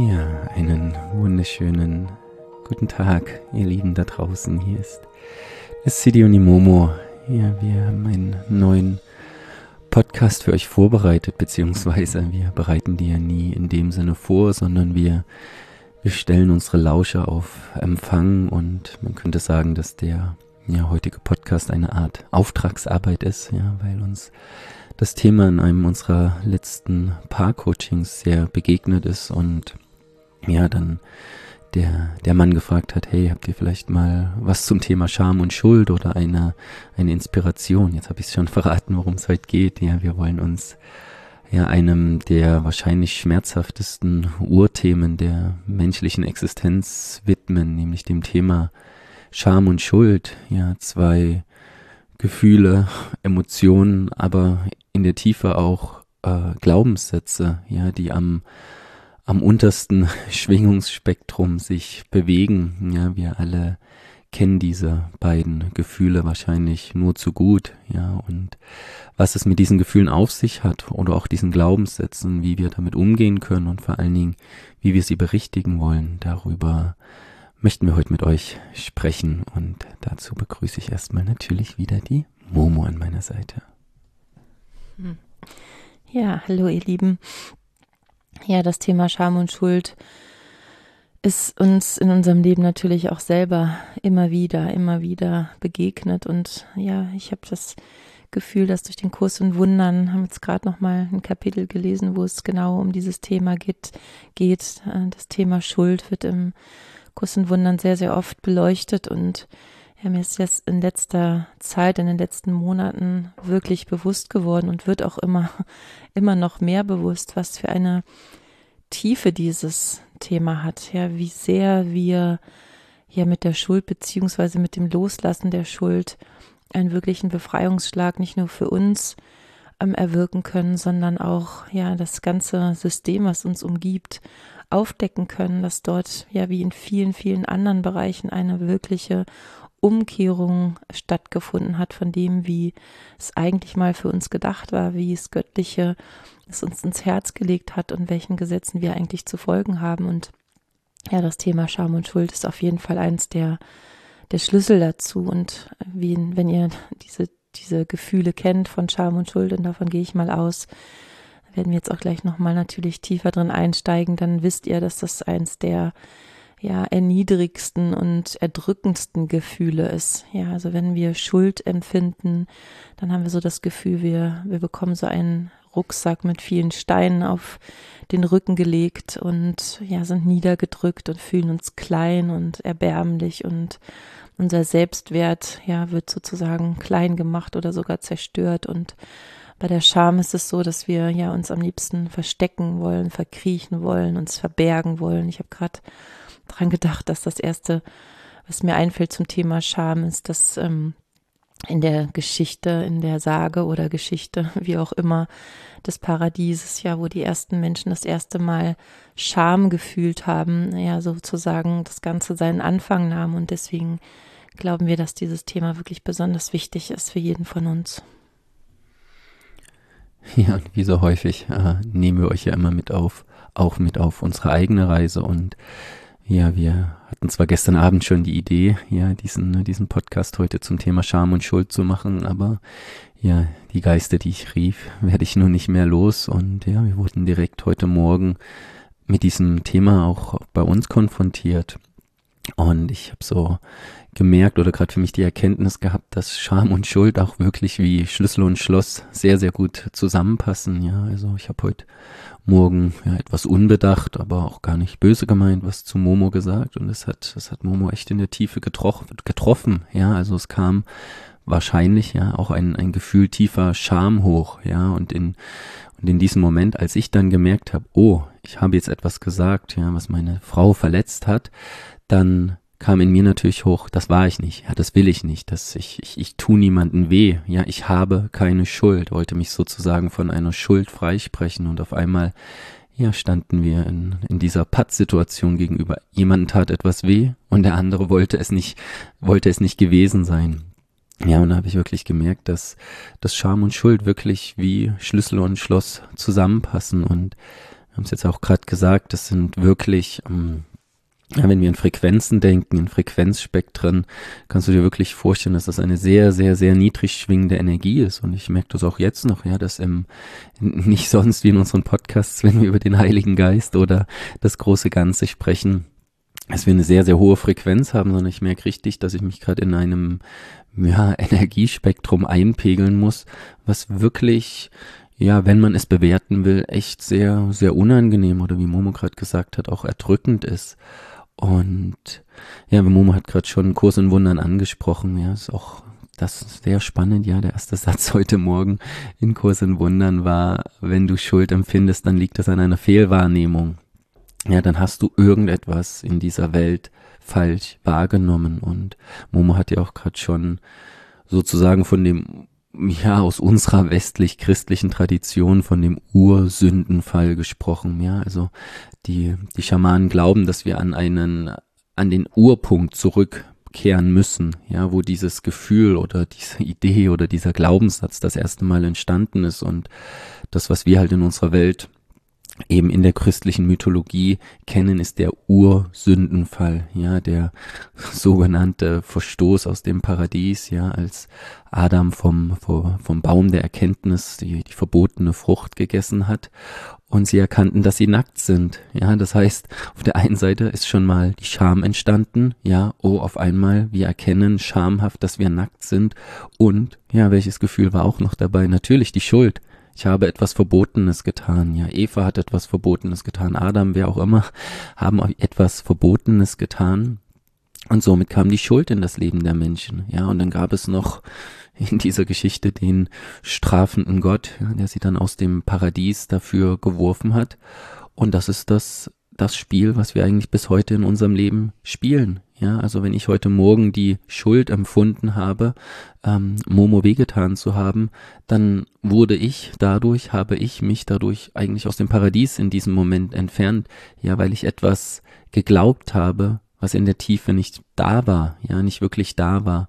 Ja, einen wunderschönen guten Tag, ihr Lieben da draußen. Hier ist das Siddhi und die Momo. Ja, wir haben einen neuen Podcast für euch vorbereitet, beziehungsweise wir bereiten die ja nie in dem Sinne vor, sondern wir stellen unsere Lauscher auf Empfang und man könnte sagen, dass der heutige Podcast eine Art Auftragsarbeit ist, ja, weil uns das Thema in einem unserer letzten Paar-Coachings sehr begegnet ist und ja, dann der Mann gefragt hat, hey, habt ihr vielleicht mal was zum Thema Scham und Schuld oder eine Inspiration? Jetzt habe ich es schon verraten, worum es heute geht. Ja, wir wollen uns einem der wahrscheinlich schmerzhaftesten Urthemen der menschlichen Existenz widmen, nämlich dem Thema Scham und Schuld. Ja, zwei Gefühle, Emotionen, aber in der Tiefe auch Glaubenssätze, ja, die am untersten Schwingungsspektrum sich bewegen. Ja, wir alle kennen diese beiden Gefühle wahrscheinlich nur zu gut. Ja, und was es mit diesen Gefühlen auf sich hat oder auch diesen Glaubenssätzen, wie wir damit umgehen können und vor allen Dingen, wie wir sie berichtigen wollen, darüber möchten wir heute mit euch sprechen. Und dazu begrüße ich erstmal natürlich wieder die Momo an meiner Seite. Ja, hallo ihr Lieben. Ja, das Thema Scham und Schuld ist uns in unserem Leben natürlich auch selber immer wieder begegnet. Und ja, ich habe das Gefühl, dass durch den Kurs in Wundern, haben jetzt gerade nochmal ein Kapitel gelesen, wo es genau um dieses Thema geht. Das Thema Schuld wird im Kurs in Wundern sehr, sehr oft beleuchtet und ja, mir ist jetzt in letzter Zeit, in den letzten Monaten wirklich bewusst geworden und wird auch immer noch mehr bewusst, was für eine Tiefe dieses Thema hat. Ja, wie sehr wir ja mit der Schuld beziehungsweise mit dem Loslassen der Schuld einen wirklichen Befreiungsschlag nicht nur für uns erwirken können, sondern auch ja das ganze System, was uns umgibt, aufdecken können, dass dort ja wie in vielen, vielen anderen Bereichen eine wirkliche Umkehrung stattgefunden hat von dem, wie es eigentlich mal für uns gedacht war, wie es Göttliche es uns ins Herz gelegt hat und welchen Gesetzen wir eigentlich zu folgen haben. Und ja, das Thema Scham und Schuld ist auf jeden Fall eins der Schlüssel dazu. Und wenn ihr diese Gefühle kennt von Scham und Schuld, und davon gehe ich mal aus, werden wir jetzt auch gleich nochmal natürlich tiefer drin einsteigen, dann wisst ihr, dass das eins der erniedrigsten und erdrückendsten Gefühle ist. Ja, also wenn wir Schuld empfinden, dann haben wir so das Gefühl, wir bekommen so einen Rucksack mit vielen Steinen auf den Rücken gelegt und ja, sind niedergedrückt und fühlen uns klein und erbärmlich und unser Selbstwert wird sozusagen klein gemacht oder sogar zerstört. Und bei der Scham ist es so, dass wir uns am liebsten verstecken wollen, verkriechen wollen, uns verbergen wollen. Ich habe gerade dran gedacht, dass das Erste, was mir einfällt zum Thema Scham, ist, dass in der Geschichte, in der Sage oder Geschichte, wie auch immer, des Paradieses, wo die ersten Menschen das erste Mal Scham gefühlt haben, sozusagen das Ganze seinen Anfang nahm. Und deswegen glauben wir, dass dieses Thema wirklich besonders wichtig ist für jeden von uns. Ja, und wie so häufig nehmen wir euch ja immer auch mit auf unsere eigene Reise. Und ja, wir hatten zwar gestern Abend schon die Idee, diesen Podcast heute zum Thema Scham und Schuld zu machen, aber ja, die Geister, die ich rief, werde ich nun nicht mehr los. Und ja, wir wurden direkt heute Morgen mit diesem Thema auch bei uns konfrontiert. Und ich habe so gemerkt oder gerade für mich die Erkenntnis gehabt, dass Scham und Schuld auch wirklich wie Schlüssel und Schloss sehr, sehr gut zusammenpassen. Ja, also ich habe heute Morgen etwas unbedacht, aber auch gar nicht böse gemeint, was zu Momo gesagt. Und das hat Momo echt in der Tiefe getroffen. Ja, also es kam wahrscheinlich auch ein Gefühl tiefer Scham hoch. Ja, und in diesem Moment, als ich dann gemerkt habe, oh, ich habe jetzt etwas gesagt, was meine Frau verletzt hat, dann kam in mir natürlich hoch, das war ich nicht, das will ich nicht, ich tue niemandem weh, ich habe keine Schuld, wollte mich sozusagen von einer Schuld freisprechen und auf einmal, standen wir in dieser Pattsituation gegenüber, jemandem tat etwas weh und der andere wollte es nicht gewesen sein. Ja, und da habe ich wirklich gemerkt, dass Scham und Schuld wirklich wie Schlüssel und Schloss zusammenpassen und haben es jetzt auch gerade gesagt, das sind wirklich, ja, wenn wir in Frequenzen denken, in Frequenzspektren, kannst du dir wirklich vorstellen, dass das eine sehr, sehr, sehr niedrig schwingende Energie ist. Und ich merke das auch jetzt noch, ja, dass nicht sonst wie in unseren Podcasts, wenn wir über den Heiligen Geist oder das große Ganze sprechen, dass wir eine sehr, sehr hohe Frequenz haben, sondern ich merke richtig, dass ich mich gerade in einem Energiespektrum einpegeln muss, was wirklich, ja, wenn man es bewerten will, echt sehr, sehr unangenehm oder wie Momo gerade gesagt hat, auch erdrückend ist. Und ja, Momo hat gerade schon Kurs in Wundern angesprochen, ja, ist auch das ist sehr spannend, ja, der erste Satz heute Morgen in Kurs in Wundern war, wenn du Schuld empfindest, dann liegt das an einer Fehlwahrnehmung. Ja, dann hast du irgendetwas in dieser Welt falsch wahrgenommen. Und Momo hat ja auch gerade schon sozusagen von dem, ja, aus unserer westlich-christlichen Tradition von dem Ursündenfall gesprochen. Ja, also die Schamanen glauben, dass wir an den Urpunkt zurückkehren müssen, ja, wo dieses Gefühl oder diese Idee oder dieser Glaubenssatz das erste Mal entstanden ist und das, was wir halt in unserer Welt eben in der christlichen Mythologie kennen, ist der Ursündenfall, ja, der sogenannte Verstoß aus dem Paradies, ja, als Adam vom Baum der Erkenntnis die verbotene Frucht gegessen hat und sie erkannten, dass sie nackt sind, ja, das heißt, auf der einen Seite ist schon mal die Scham entstanden, ja, oh, auf einmal, wir erkennen schamhaft, dass wir nackt sind und, ja, welches Gefühl war auch noch dabei? Natürlich die Schuld. Ich habe etwas Verbotenes getan. Ja, Eva hat etwas Verbotenes getan. Adam, wer auch immer, haben etwas Verbotenes getan. Und somit kam die Schuld in das Leben der Menschen. Ja, und dann gab es noch in dieser Geschichte den strafenden Gott, ja, der sie dann aus dem Paradies dafür geworfen hat. Und das ist das Spiel, was wir eigentlich bis heute in unserem Leben spielen. Ja, also wenn ich heute Morgen die Schuld empfunden habe, Momo wehgetan zu haben, dann habe ich mich dadurch eigentlich aus dem Paradies in diesem Moment entfernt, ja, weil ich etwas geglaubt habe, was in der Tiefe nicht da war, ja, nicht wirklich da war.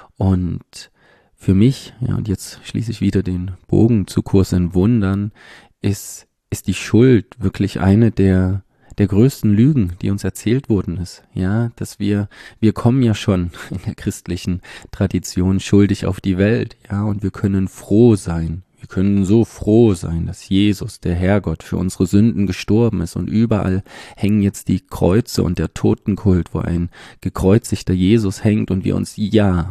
Und für mich, ja, und jetzt schließe ich wieder den Bogen zu Kurs in Wundern, ist die Schuld wirklich eine der größten Lügen, die uns erzählt worden ist, ja, dass wir kommen ja schon in der christlichen Tradition schuldig auf die Welt, ja, und wir können froh sein. Wir können so froh sein, dass Jesus, der Herrgott, für unsere Sünden gestorben ist und überall hängen jetzt die Kreuze und der Totenkult, wo ein gekreuzigter Jesus hängt und wir uns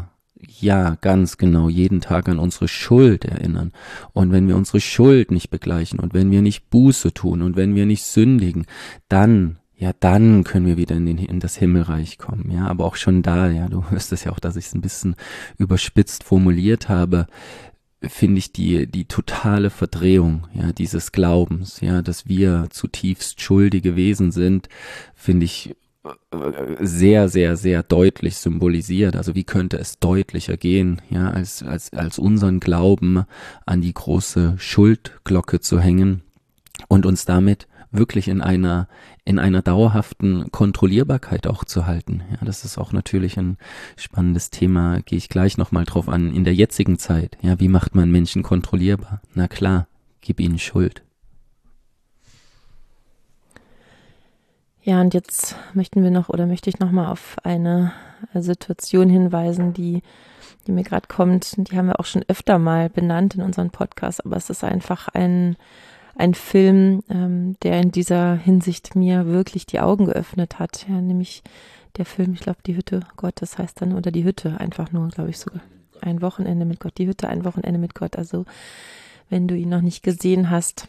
ja, ganz genau, jeden Tag an unsere Schuld erinnern. Und wenn wir unsere Schuld nicht begleichen und wenn wir nicht Buße tun und wenn wir nicht sündigen, dann können wir wieder in das Himmelreich kommen. Ja, aber auch schon da, ja, du hörst es ja auch, dass ich es ein bisschen überspitzt formuliert habe, finde ich die totale Verdrehung, ja, dieses Glaubens, ja, dass wir zutiefst schuldige Wesen sind, finde ich sehr, sehr, sehr deutlich symbolisiert. Also wie könnte es deutlicher gehen, ja, als unseren Glauben an die große Schuldglocke zu hängen und uns damit wirklich in einer dauerhaften Kontrollierbarkeit auch zu halten. Ja, das ist auch natürlich ein spannendes Thema, gehe ich gleich nochmal drauf an, in der jetzigen Zeit. Ja, wie macht man Menschen kontrollierbar? Na klar, gib ihnen Schuld. Ja, und jetzt möchte ich noch mal auf eine Situation hinweisen, die mir gerade kommt. Die haben wir auch schon öfter mal benannt in unseren Podcasts, aber es ist einfach ein Film, der in dieser Hinsicht mir wirklich die Augen geöffnet hat. Ja, nämlich der Film, ich glaube, die Hütte Gottes heißt dann, oder die Hütte, einfach nur, glaube ich, sogar ein Wochenende mit Gott. Die Hütte, ein Wochenende mit Gott. Also, wenn du ihn noch nicht gesehen hast,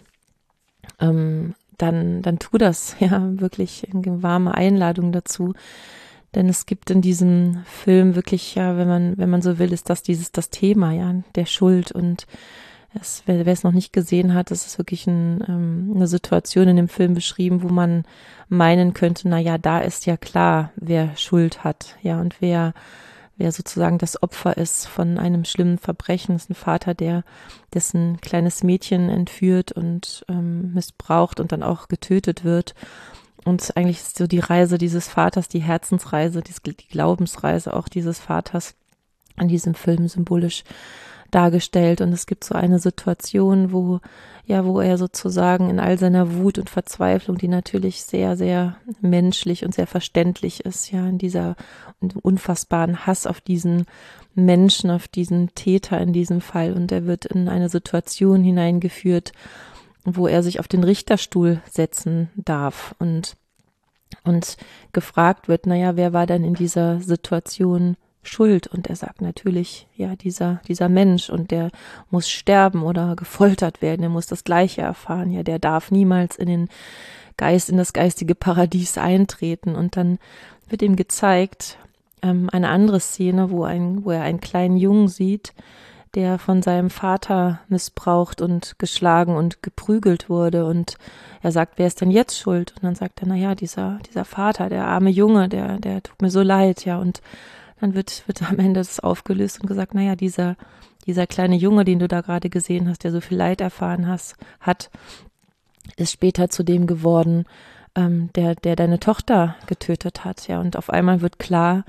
dann tu das, ja, wirklich eine warme Einladung dazu. Denn es gibt in diesem Film wirklich, ja, wenn man so will, ist das das Thema, ja, der Schuld. Und wer es noch nicht gesehen hat, es ist wirklich eine Situation in dem Film beschrieben, wo man meinen könnte, na ja, da ist ja klar, wer Schuld hat, ja, und wer sozusagen das Opfer ist von einem schlimmen Verbrechen. Das ist ein Vater, dessen kleines Mädchen entführt und missbraucht und dann auch getötet wird. Und eigentlich ist so die Reise dieses Vaters, die Herzensreise, die Glaubensreise auch dieses Vaters in diesem Film symbolisch dargestellt. Und es gibt so eine Situation, wo er sozusagen in all seiner Wut und Verzweiflung, die natürlich sehr, sehr menschlich und sehr verständlich ist, ja, in dieser unfassbaren Hass auf diesen Menschen, auf diesen Täter in diesem Fall. Und er wird in eine Situation hineingeführt, wo er sich auf den Richterstuhl setzen darf und gefragt wird, wer war denn in dieser Situation schuld? Und er sagt natürlich, dieser Mensch, und der muss sterben oder gefoltert werden, er muss das Gleiche erfahren, der darf niemals in das geistige Paradies eintreten. Und dann wird ihm gezeigt, eine andere Szene, wo er einen kleinen Jungen sieht, der von seinem Vater missbraucht und geschlagen und geprügelt wurde. Und er sagt, wer ist denn jetzt schuld? Und dann sagt er, dieser Vater, der arme Junge, der tut mir so leid, ja. Und dann wird am Ende das aufgelöst und gesagt, dieser kleine Junge, den du da gerade gesehen hast, der so viel Leid erfahren hat, ist später zu dem geworden, der deine Tochter getötet hat, ja. Und auf einmal wird klar,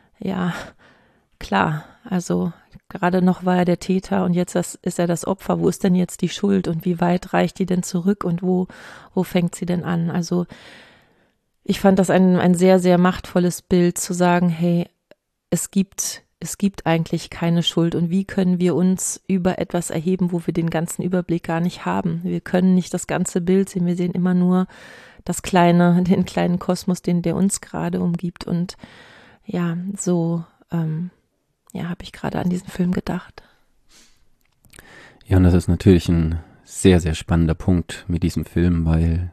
also gerade noch war er der Täter und jetzt ist er das Opfer. Wo ist denn jetzt die Schuld und wie weit reicht die denn zurück und wo fängt sie denn an? Also ich fand das ein sehr, sehr machtvolles Bild, zu sagen, hey, es gibt eigentlich keine Schuld, und wie können wir uns über etwas erheben, wo wir den ganzen Überblick gar nicht haben? Wir können nicht das ganze Bild sehen, wir sehen immer nur den kleinen Kosmos, der uns gerade umgibt. Und habe ich gerade an diesen Film gedacht. Ja, und das ist natürlich ein sehr, sehr spannender Punkt mit diesem Film, weil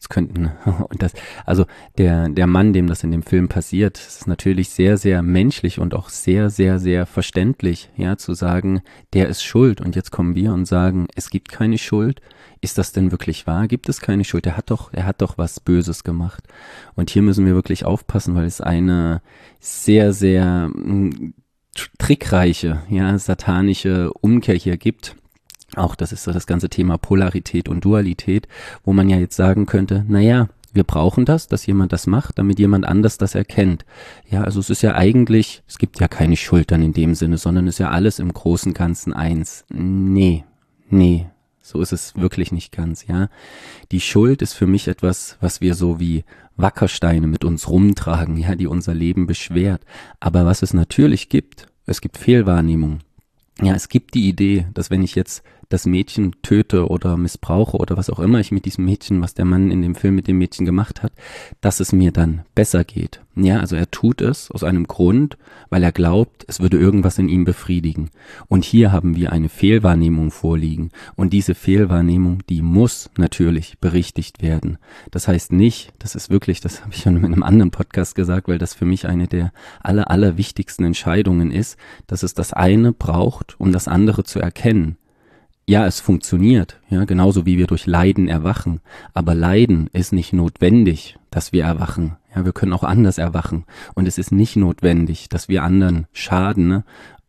der Mann, dem das in dem Film passiert, ist natürlich sehr, sehr menschlich und auch sehr, sehr, sehr verständlich, ja, zu sagen, der ist schuld, und jetzt kommen wir und sagen, es gibt keine Schuld. Ist das denn wirklich wahr? Gibt es keine Schuld? Er hat doch was Böses gemacht. Und hier müssen wir wirklich aufpassen, weil es eine sehr, sehr trickreiche, satanische Umkehr hier gibt. Auch das ist so das ganze Thema Polarität und Dualität, wo man ja jetzt sagen könnte, wir brauchen das, dass jemand das macht, damit jemand anders das erkennt. Ja, also es ist ja eigentlich, es gibt ja keine Schuld dann in dem Sinne, sondern es ist ja alles im großen Ganzen eins. Nee, so ist es wirklich nicht ganz, ja. Die Schuld ist für mich etwas, was wir so wie Wackersteine mit uns rumtragen, ja, die unser Leben beschwert. Aber was es natürlich gibt, es gibt Fehlwahrnehmung. Ja, es gibt die Idee, dass wenn ich jetzt das Mädchen töte oder missbrauche oder was auch immer ich mit diesem Mädchen, was der Mann in dem Film mit dem Mädchen gemacht hat, dass es mir dann besser geht. Ja, also er tut es aus einem Grund, weil er glaubt, es würde irgendwas in ihm befriedigen. Und hier haben wir eine Fehlwahrnehmung vorliegen. Und diese Fehlwahrnehmung, die muss natürlich berichtigt werden. Das heißt nicht, das ist wirklich, das habe ich schon in einem anderen Podcast gesagt, weil das für mich eine der allerwichtigsten Entscheidungen ist, dass es das eine braucht, um das andere zu erkennen. Ja, es funktioniert, ja, genauso wie wir durch Leiden erwachen. Aber Leiden ist nicht notwendig, dass wir erwachen. Ja, wir können auch anders erwachen. Und es ist nicht notwendig, dass wir anderen schaden,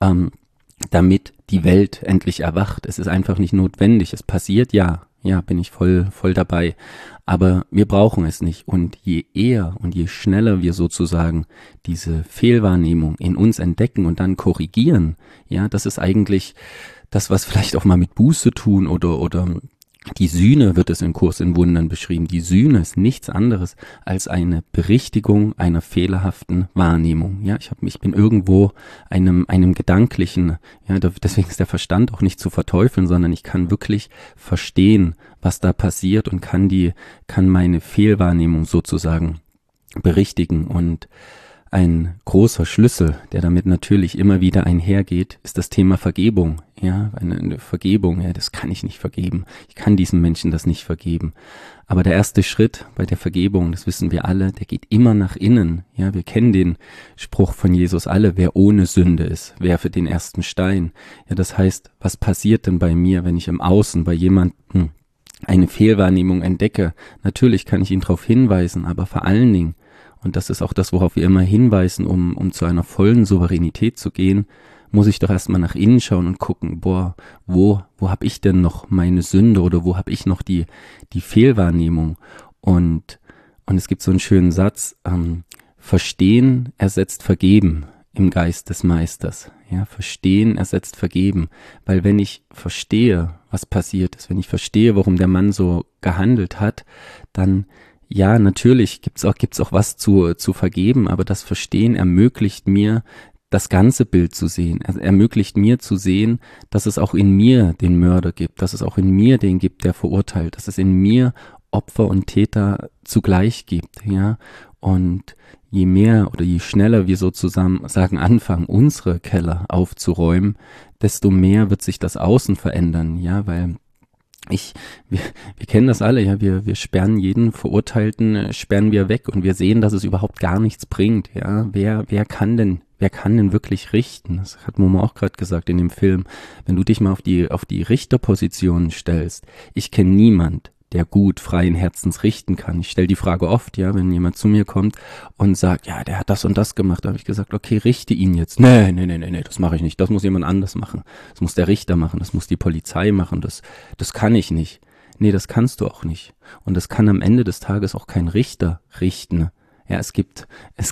damit die Welt endlich erwacht. Es ist einfach nicht notwendig. Es passiert, ja, bin ich voll dabei. Aber wir brauchen es nicht. Und je eher und je schneller wir sozusagen diese Fehlwahrnehmung in uns entdecken und dann korrigieren, ja, das ist eigentlich das, was vielleicht auch mal mit Buße tun oder die Sühne wird es in Kurs in Wundern beschrieben. Die Sühne ist nichts anderes als eine Berichtigung einer fehlerhaften Wahrnehmung. Ja, ich bin irgendwo einem gedanklichen, ja, deswegen ist der Verstand auch nicht zu verteufeln, sondern ich kann wirklich verstehen, was da passiert und kann meine Fehlwahrnehmung sozusagen berichtigen. Und ein großer Schlüssel, der damit natürlich immer wieder einhergeht, ist das Thema Vergebung. Ja, eine Vergebung, ja, das kann ich nicht vergeben. Ich kann diesem Menschen das nicht vergeben. Aber der erste Schritt bei der Vergebung, das wissen wir alle, der geht immer nach innen. Ja, wir kennen den Spruch von Jesus alle, wer ohne Sünde ist, werfe den ersten Stein. Ja, das heißt, was passiert denn bei mir, wenn ich im Außen bei jemandem eine Fehlwahrnehmung entdecke? Natürlich kann ich ihn darauf hinweisen, aber vor allen Dingen, und das ist auch das, worauf wir immer hinweisen, um zu einer vollen Souveränität zu gehen, muss ich doch erstmal nach innen schauen und gucken, wo habe ich denn noch meine Sünde oder wo habe ich noch die Fehlwahrnehmung? Und es gibt so einen schönen Satz, Verstehen ersetzt Vergeben im Geist des Meisters. Ja, verstehen ersetzt vergeben. Weil wenn ich verstehe, was passiert ist, wenn ich verstehe, warum der Mann so gehandelt hat, dann ja, natürlich gibt's auch was zu vergeben, aber das Verstehen ermöglicht mir, das ganze Bild zu sehen. Er ermöglicht mir zu sehen, dass es auch in mir den Mörder gibt, dass es auch in mir den gibt, der verurteilt, dass es in mir Opfer und Täter zugleich gibt, ja. Und je mehr oder je schneller wir sozusagen anfangen, unsere Keller aufzuräumen, desto mehr wird sich das Außen verändern, ja, weil wir kennen das alle, ja, wir sperren jeden Verurteilten, sperren wir weg und wir sehen, dass es überhaupt gar nichts bringt, ja. Wer kann denn wirklich richten? Das hat Momo auch gerade gesagt in dem Film. Wenn du dich mal auf die Richterposition stellst, ich kenne niemand, der gut freien Herzens richten kann. Ich stelle die Frage oft, ja, wenn jemand zu mir kommt und sagt, ja, der hat das und das gemacht, da habe ich gesagt, okay, richte ihn jetzt. Nee, das mache ich nicht, das muss jemand anders machen. Das muss der Richter machen, das muss die Polizei machen, das kann ich nicht. Nee, das kannst du auch nicht. Und das kann am Ende des Tages auch kein Richter richten. Ja, es gibt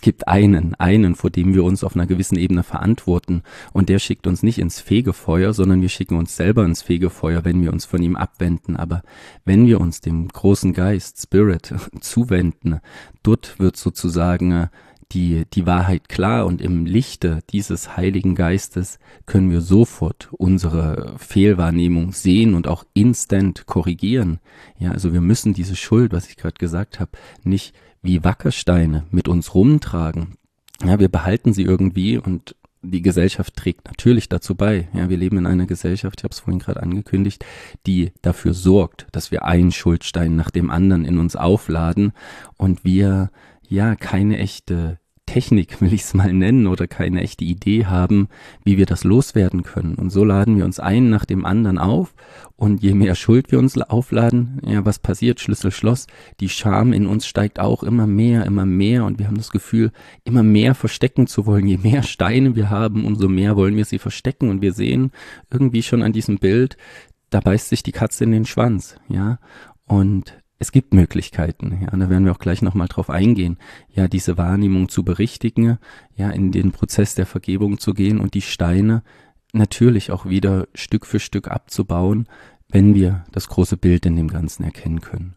einen, vor dem wir uns auf einer gewissen Ebene verantworten, und der schickt uns nicht ins Fegefeuer, sondern wir schicken uns selber ins Fegefeuer, wenn wir uns von ihm abwenden. Aber wenn wir uns dem großen Geist, Spirit, zuwenden, dort wird sozusagen die Wahrheit klar, und im Lichte dieses Heiligen Geistes können wir sofort unsere Fehlwahrnehmung sehen und auch instant korrigieren. Ja, also wir müssen diese Schuld, was ich gerade gesagt habe, nicht wie Wackersteine mit uns rumtragen. Ja, wir behalten sie irgendwie, und die Gesellschaft trägt natürlich dazu bei. Ja, wir leben in einer Gesellschaft, ich habe es vorhin gerade angekündigt, die dafür sorgt, dass wir einen Schuldstein nach dem anderen in uns aufladen und wir ja keine echte Technik, will ich es mal nennen, oder keine echte Idee haben, wie wir das loswerden können. Und so laden wir uns einen nach dem anderen auf, und je mehr Schuld wir uns aufladen, ja, was passiert? Schlüssel, Schloss, die Scham in uns steigt auch immer mehr, und wir haben das Gefühl, immer mehr verstecken zu wollen. Je mehr Steine wir haben, umso mehr wollen wir sie verstecken, und wir sehen irgendwie schon an diesem Bild, da beißt sich die Katze in den Schwanz, ja, und es gibt Möglichkeiten, ja, da werden wir auch gleich nochmal drauf eingehen, ja, diese Wahrnehmung zu berichtigen, ja, in den Prozess der Vergebung zu gehen und die Steine natürlich auch wieder Stück für Stück abzubauen, wenn wir das große Bild in dem Ganzen erkennen können.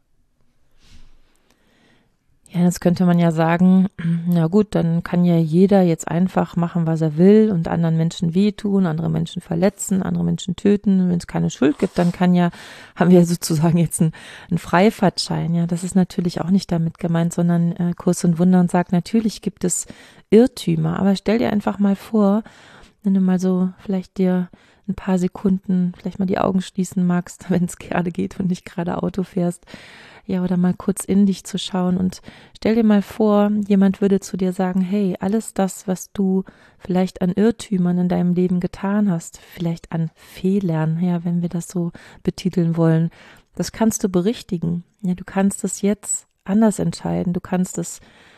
Ja, jetzt könnte man ja sagen, na gut, dann kann ja jeder jetzt einfach machen, was er will und anderen Menschen wehtun, andere Menschen verletzen, andere Menschen töten. Wenn es keine Schuld gibt, dann haben wir sozusagen jetzt einen Freifahrtschein. Ja, das ist natürlich auch nicht damit gemeint, sondern Kurs in Wundern sagt, natürlich gibt es Irrtümer. Aber stell dir einfach mal vor, wenn du mal so vielleicht dir ein paar Sekunden vielleicht mal die Augen schließen magst, wenn es gerade geht und nicht gerade Auto fährst, ja, oder mal kurz in dich zu schauen, und stell dir mal vor, jemand würde zu dir sagen, hey, alles das, was du vielleicht an Irrtümern in deinem Leben getan hast, vielleicht an Fehlern, ja, wenn wir das so betiteln wollen, das kannst du berichtigen. Ja, du kannst es jetzt anders entscheiden, du kannst es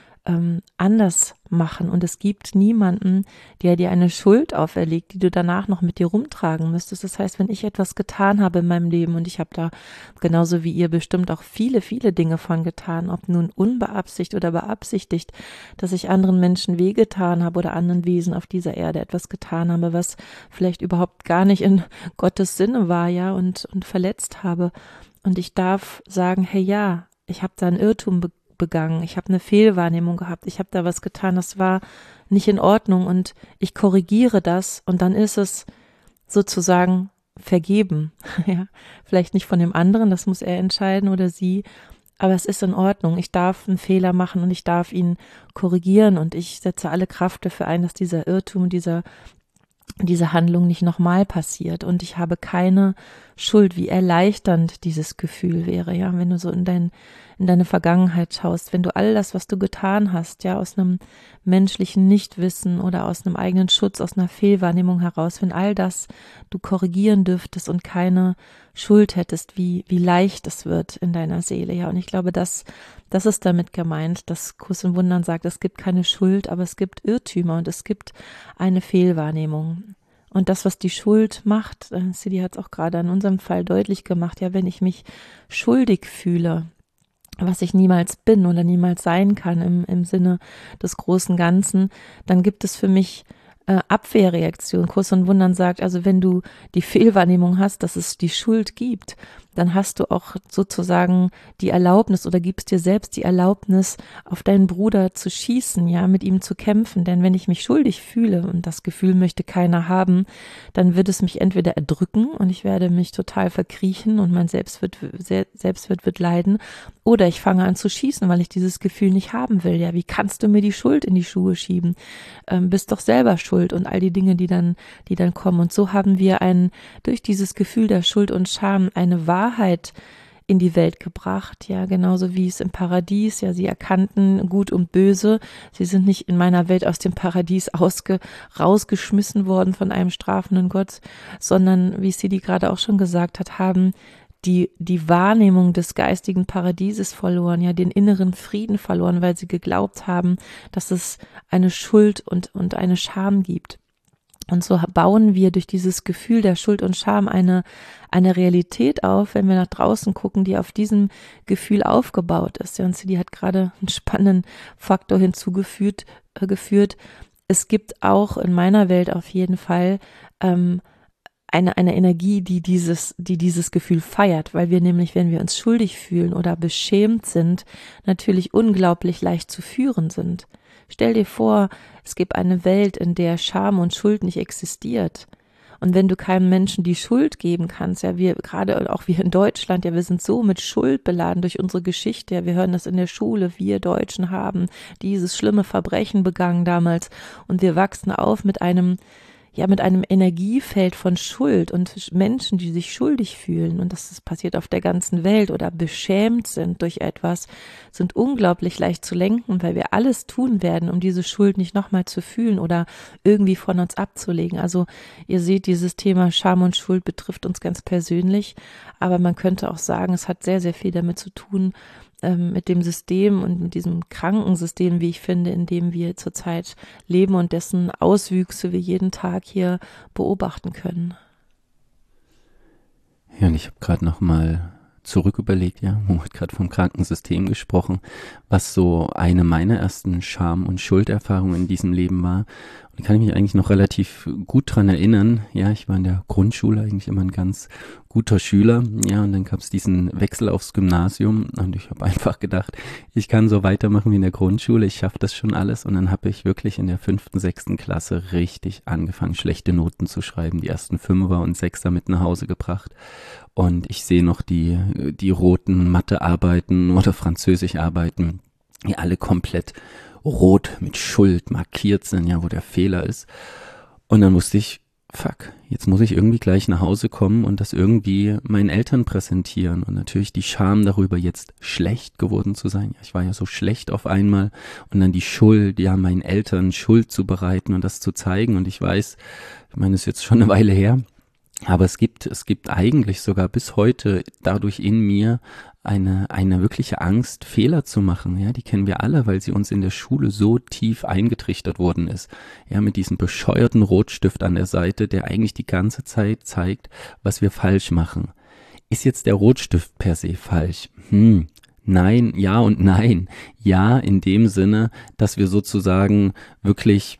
anders machen, und es gibt niemanden, der dir eine Schuld auferlegt, die du danach noch mit dir rumtragen müsstest. Das heißt, wenn ich etwas getan habe in meinem Leben, und ich habe da genauso wie ihr bestimmt auch viele, viele Dinge von getan, ob nun unbeabsichtigt oder beabsichtigt, dass ich anderen Menschen wehgetan habe oder anderen Wesen auf dieser Erde etwas getan habe, was vielleicht überhaupt gar nicht in Gottes Sinne war, ja, und verletzt habe. Und ich darf sagen, hey, ja, ich habe da einen Irrtum begangen, ich habe eine Fehlwahrnehmung gehabt, ich habe da was getan, das war nicht in Ordnung, und ich korrigiere das, und dann ist es sozusagen vergeben. Ja, vielleicht nicht von dem anderen, das muss er entscheiden oder sie, aber es ist in Ordnung. Ich darf einen Fehler machen und ich darf ihn korrigieren, und ich setze alle Kraft dafür ein, dass dieser Irrtum, diese Handlung nicht nochmal passiert, und ich habe keine Schuld, wie erleichternd dieses Gefühl wäre, ja, wenn du so in deine Vergangenheit schaust, wenn du all das, was du getan hast, ja, aus einem menschlichen Nichtwissen oder aus einem eigenen Schutz, aus einer Fehlwahrnehmung heraus, wenn all das du korrigieren dürftest und keine Schuld hättest, wie leicht es wird in deiner Seele, ja, und ich glaube, das ist damit gemeint, dass Kurs in Wundern sagt, es gibt keine Schuld, aber es gibt Irrtümer und es gibt eine Fehlwahrnehmung. Und das, was die Schuld macht, Sidi hat es auch gerade in unserem Fall deutlich gemacht, ja, wenn ich mich schuldig fühle, was ich niemals bin oder niemals sein kann im Sinne des großen Ganzen, dann gibt es für mich Abwehrreaktion. Kurs und Wundern sagt, also wenn du die Fehlwahrnehmung hast, dass es die Schuld gibt, dann hast du auch sozusagen die Erlaubnis oder gibst dir selbst die Erlaubnis, auf deinen Bruder zu schießen, ja, mit ihm zu kämpfen. Denn wenn ich mich schuldig fühle, und das Gefühl möchte keiner haben, dann wird es mich entweder erdrücken und ich werde mich total verkriechen und mein Selbstwert wird leiden, oder ich fange an zu schießen, weil ich dieses Gefühl nicht haben will. Ja, wie kannst du mir die Schuld in die Schuhe schieben? Bist doch selber schuld und all die Dinge, die dann kommen. Und so haben wir durch dieses Gefühl der Schuld und Scham eine Wahrheit in die Welt gebracht, ja, genauso wie es im Paradies, ja, sie erkannten Gut und Böse, sie sind nicht in meiner Welt aus dem Paradies rausgeschmissen worden von einem strafenden Gott, sondern, wie Sidi gerade auch schon gesagt hat, haben die Wahrnehmung des geistigen Paradieses verloren, ja, den inneren Frieden verloren, weil sie geglaubt haben, dass es eine Schuld und eine Scham gibt. Und so bauen wir durch dieses Gefühl der Schuld und Scham eine Realität auf, wenn wir nach draußen gucken, die auf diesem Gefühl aufgebaut ist. Ja, und Sidi hat gerade einen spannenden Faktor hinzugefügt. Es gibt auch in meiner Welt auf jeden Fall eine Energie, die dieses Gefühl feiert, weil wir nämlich, wenn wir uns schuldig fühlen oder beschämt sind, natürlich unglaublich leicht zu führen sind. Stell dir vor, es gibt eine Welt, in der Scham und Schuld nicht existiert. Und wenn du keinem Menschen die Schuld geben kannst, ja, gerade auch wir in Deutschland, ja, wir sind so mit Schuld beladen durch unsere Geschichte, ja, wir hören das in der Schule, wir Deutschen haben dieses schlimme Verbrechen begangen damals und wir wachsen auf mit einem Energiefeld von Schuld und Menschen, die sich schuldig fühlen, und das passiert auf der ganzen Welt, oder beschämt sind durch etwas, sind unglaublich leicht zu lenken, weil wir alles tun werden, um diese Schuld nicht nochmal zu fühlen oder irgendwie von uns abzulegen. Also ihr seht, dieses Thema Scham und Schuld betrifft uns ganz persönlich, aber man könnte auch sagen, es hat sehr, sehr viel damit zu tun, mit dem System und mit diesem kranken System, wie ich finde, in dem wir zurzeit leben und dessen Auswüchse wir jeden Tag hier beobachten können. Ja, und ich habe gerade nochmal zurück überlegt, ja, Mo hat gerade vom Krankensystem gesprochen, was so eine meiner ersten Scham- und Schulderfahrungen in diesem Leben war. Und da kann ich mich eigentlich noch relativ gut dran erinnern. Ja, ich war in der Grundschule eigentlich immer ein ganz guter Schüler. Ja, und dann gab es diesen Wechsel aufs Gymnasium und ich habe einfach gedacht, ich kann so weitermachen wie in der Grundschule, ich schaffe das schon alles. Und dann habe ich wirklich in der 5., 6. Klasse richtig angefangen, schlechte Noten zu schreiben, die ersten 5er und 6er mit nach Hause gebracht. Und ich sehe noch die roten Mathearbeiten oder Französischarbeiten, die alle komplett rot mit Schuld markiert sind, ja, wo der Fehler ist. Und dann wusste ich, fuck, jetzt muss ich irgendwie gleich nach Hause kommen und das irgendwie meinen Eltern präsentieren. Und natürlich die Scham darüber, jetzt schlecht geworden zu sein. Ja, ich war ja so schlecht auf einmal. Und dann die Schuld, ja, meinen Eltern Schuld zu bereiten und das zu zeigen. Und ich weiß, ich meine, es ist jetzt schon eine Weile her, aber es gibt eigentlich sogar bis heute dadurch in mir eine wirkliche Angst, Fehler zu machen. Ja, die kennen wir alle, weil sie uns in der Schule so tief eingetrichtert worden ist. Ja, mit diesem bescheuerten Rotstift an der Seite, der eigentlich die ganze Zeit zeigt, was wir falsch machen. Ist jetzt der Rotstift per se falsch? Nein, ja und nein. Ja, in dem Sinne, dass wir sozusagen wirklich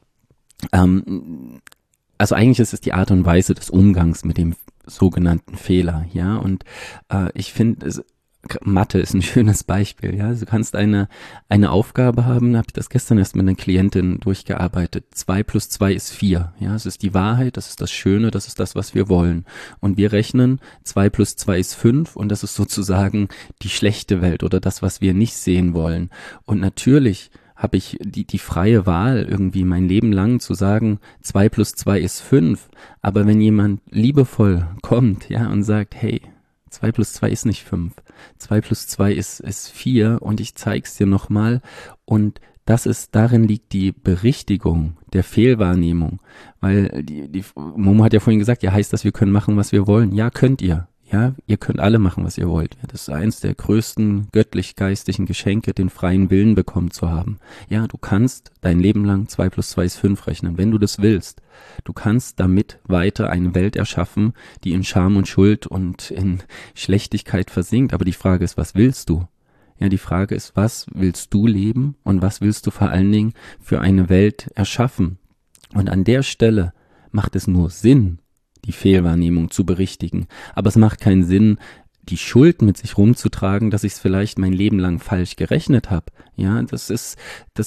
also eigentlich ist es die Art und Weise des Umgangs mit dem sogenannten Fehler, ja, und ich finde, Mathe ist ein schönes Beispiel, ja, du kannst eine Aufgabe haben, habe ich das gestern erst mit einer Klientin durchgearbeitet, 2 + 2 ist 4, ja, es ist die Wahrheit, das ist das Schöne, das ist das, was wir wollen, und wir rechnen, 2 + 2 ist 5, und das ist sozusagen die schlechte Welt oder das, was wir nicht sehen wollen, und natürlich habe ich die freie Wahl, irgendwie mein Leben lang zu sagen, 2 + 2 ist 5. Aber wenn jemand liebevoll kommt, ja, und sagt, hey, 2 + 2 ist nicht 5. 2 + 2 ist 4 und ich zeig's dir nochmal. Und darin liegt die Berichtigung der Fehlwahrnehmung. Weil die Momo hat ja vorhin gesagt, ja, heißt das, wir können machen, was wir wollen. Ja, könnt ihr. Ja, ihr könnt alle machen, was ihr wollt. Ja, das ist eins der größten göttlich-geistlichen Geschenke, den freien Willen bekommen zu haben. Ja, du kannst dein Leben lang 2 + 2 ist 5 rechnen, wenn du das willst. Du kannst damit weiter eine Welt erschaffen, die in Scham und Schuld und in Schlechtigkeit versinkt. Aber die Frage ist, was willst du? Ja, die Frage ist, was willst du leben und was willst du vor allen Dingen für eine Welt erschaffen? Und an der Stelle macht es nur Sinn, die Fehlwahrnehmung zu berichtigen. Aber es macht keinen Sinn, die Schuld mit sich rumzutragen, dass ich es vielleicht mein Leben lang falsch gerechnet habe. Ja, es ist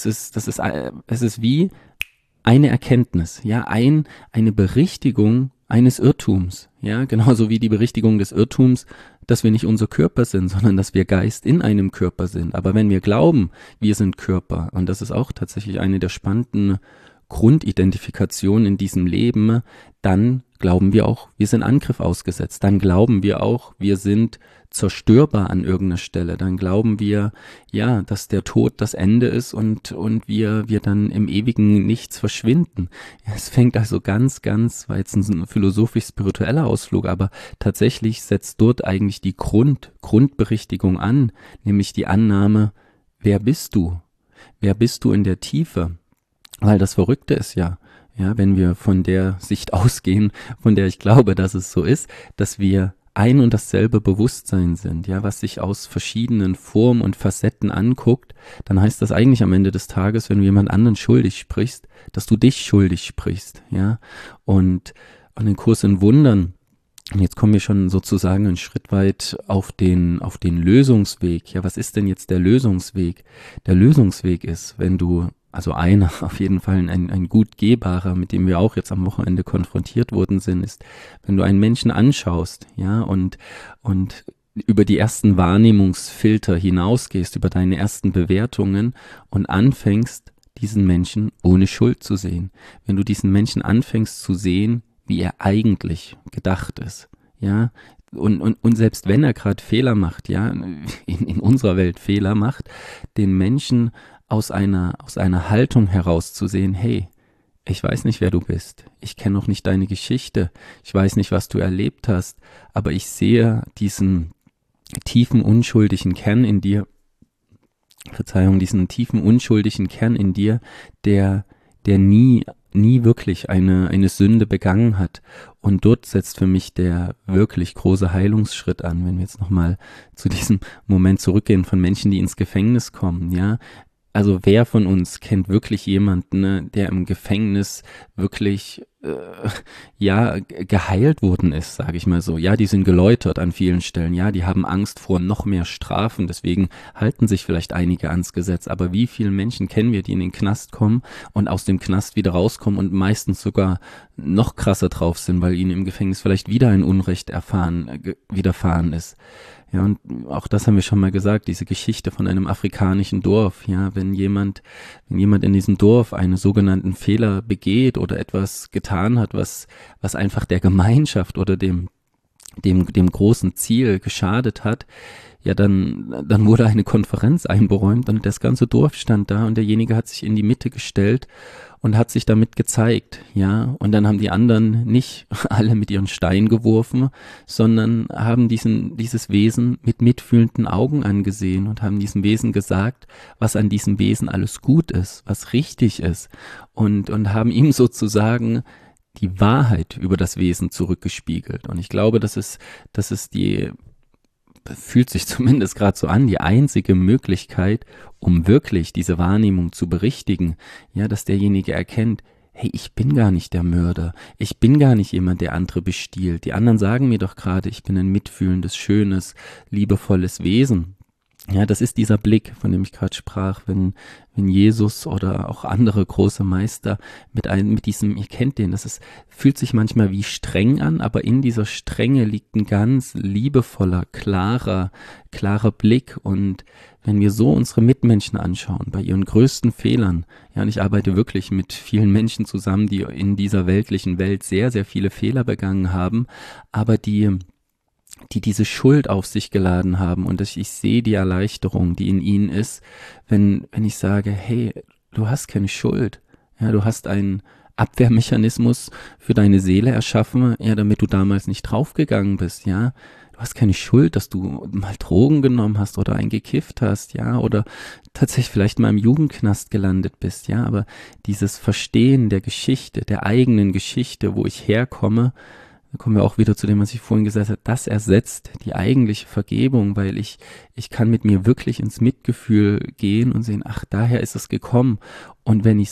wie eine Erkenntnis, ja, eine Berichtigung eines Irrtums, ja, genauso wie die Berichtigung des Irrtums, dass wir nicht unser Körper sind, sondern dass wir Geist in einem Körper sind. Aber wenn wir glauben, wir sind Körper, und das ist auch tatsächlich eine der spannenden Grundidentifikation in diesem Leben, dann glauben wir auch, wir sind Angriff ausgesetzt. Dann glauben wir auch, wir sind zerstörbar an irgendeiner Stelle. Dann glauben wir, ja, dass der Tod das Ende ist und wir dann im ewigen Nichts verschwinden. Es fängt also ganz, war jetzt ein philosophisch-spiritueller Ausflug, aber tatsächlich setzt dort eigentlich die Grundberichtigung an, nämlich die Annahme, wer bist du? Wer bist du in der Tiefe? Weil das Verrückte ist ja, wenn wir von der Sicht ausgehen, von der ich glaube, dass es so ist, dass wir ein und dasselbe Bewusstsein sind, ja, was sich aus verschiedenen Formen und Facetten anguckt, dann heißt das eigentlich am Ende des Tages, wenn du jemand anderen schuldig sprichst, dass du dich schuldig sprichst, ja, und den Kurs in Wundern, und jetzt kommen wir schon sozusagen einen Schritt weit auf den Lösungsweg. Ja, was ist denn jetzt der Lösungsweg? Der Lösungsweg ist, wenn du, also einer, auf jeden Fall ein gut gehbarer, mit dem wir auch jetzt am Wochenende konfrontiert worden sind, ist, wenn du einen Menschen anschaust, ja, und über die ersten Wahrnehmungsfilter hinausgehst, über deine ersten Bewertungen und anfängst, diesen Menschen ohne Schuld zu sehen. Wenn du diesen Menschen anfängst zu sehen, wie er eigentlich gedacht ist, ja, und selbst wenn er gerade Fehler macht, ja, in unserer Welt Fehler macht, den Menschen aus einer Haltung herauszusehen, hey, ich weiß nicht, wer du bist, ich kenne noch nicht deine Geschichte, ich weiß nicht, was du erlebt hast, aber ich sehe diesen tiefen, unschuldigen Kern in dir, diesen tiefen, unschuldigen Kern in dir, der nie wirklich eine Sünde begangen hat. Und dort setzt für mich der wirklich große Heilungsschritt an, wenn wir jetzt nochmal zu diesem Moment zurückgehen von Menschen, die ins Gefängnis kommen, ja. Also wer von uns kennt wirklich jemanden, ne, der im Gefängnis wirklich geheilt worden ist, sage ich mal so. Ja, die sind geläutert an vielen Stellen. Ja, die haben Angst vor noch mehr Strafen. Deswegen halten sich vielleicht einige ans Gesetz. Aber wie viele Menschen kennen wir, die in den Knast kommen und aus dem Knast wieder rauskommen und meistens sogar noch krasser drauf sind, weil ihnen im Gefängnis vielleicht wieder ein Unrecht widerfahren ist. Ja, und auch das haben wir schon mal gesagt, diese Geschichte von einem afrikanischen Dorf, ja, wenn jemand in diesem Dorf einen sogenannten Fehler begeht oder etwas getan hat, was einfach der Gemeinschaft oder dem großen Ziel geschadet hat, ja, dann wurde eine Konferenz einberäumt und das ganze Dorf stand da und derjenige hat sich in die Mitte gestellt und hat sich damit gezeigt, ja, und dann haben die anderen nicht alle mit ihren Steinen geworfen, sondern haben dieses Wesen mit mitfühlenden Augen angesehen und haben diesem Wesen gesagt, was an diesem Wesen alles gut ist, was richtig ist und haben ihm sozusagen die Wahrheit über das Wesen zurückgespiegelt. Und ich glaube, das ist fühlt sich zumindest gerade so an, die einzige Möglichkeit, um wirklich diese Wahrnehmung zu berichtigen, ja, dass derjenige erkennt, hey, ich bin gar nicht der Mörder, ich bin gar nicht jemand, der andere bestiehlt. Die anderen sagen mir doch gerade, ich bin ein mitfühlendes, schönes, liebevolles Wesen. Ja, das ist dieser Blick, von dem ich gerade sprach, wenn Jesus oder auch andere große Meister mit diesem, ihr kennt den, fühlt sich manchmal wie streng an, aber in dieser Strenge liegt ein ganz liebevoller, klarer Blick. Und wenn wir so unsere Mitmenschen anschauen, bei ihren größten Fehlern, ja, und ich arbeite wirklich mit vielen Menschen zusammen, die in dieser weltlichen Welt sehr, sehr viele Fehler begangen haben, aber die diese Schuld auf sich geladen haben und ich sehe die Erleichterung, die in ihnen ist, wenn ich sage, hey, du hast keine Schuld, ja, du hast einen Abwehrmechanismus für deine Seele erschaffen, ja, damit du damals nicht draufgegangen bist, ja, du hast keine Schuld, dass du mal Drogen genommen hast oder einen gekifft hast, ja, oder tatsächlich vielleicht mal im Jugendknast gelandet bist, ja, aber dieses Verstehen der Geschichte, der eigenen Geschichte, wo ich herkomme, da kommen wir auch wieder zu dem, was ich vorhin gesagt habe, das ersetzt die eigentliche Vergebung, weil ich kann mit mir wirklich ins Mitgefühl gehen und sehen, ach, daher ist es gekommen. Und wenn ich es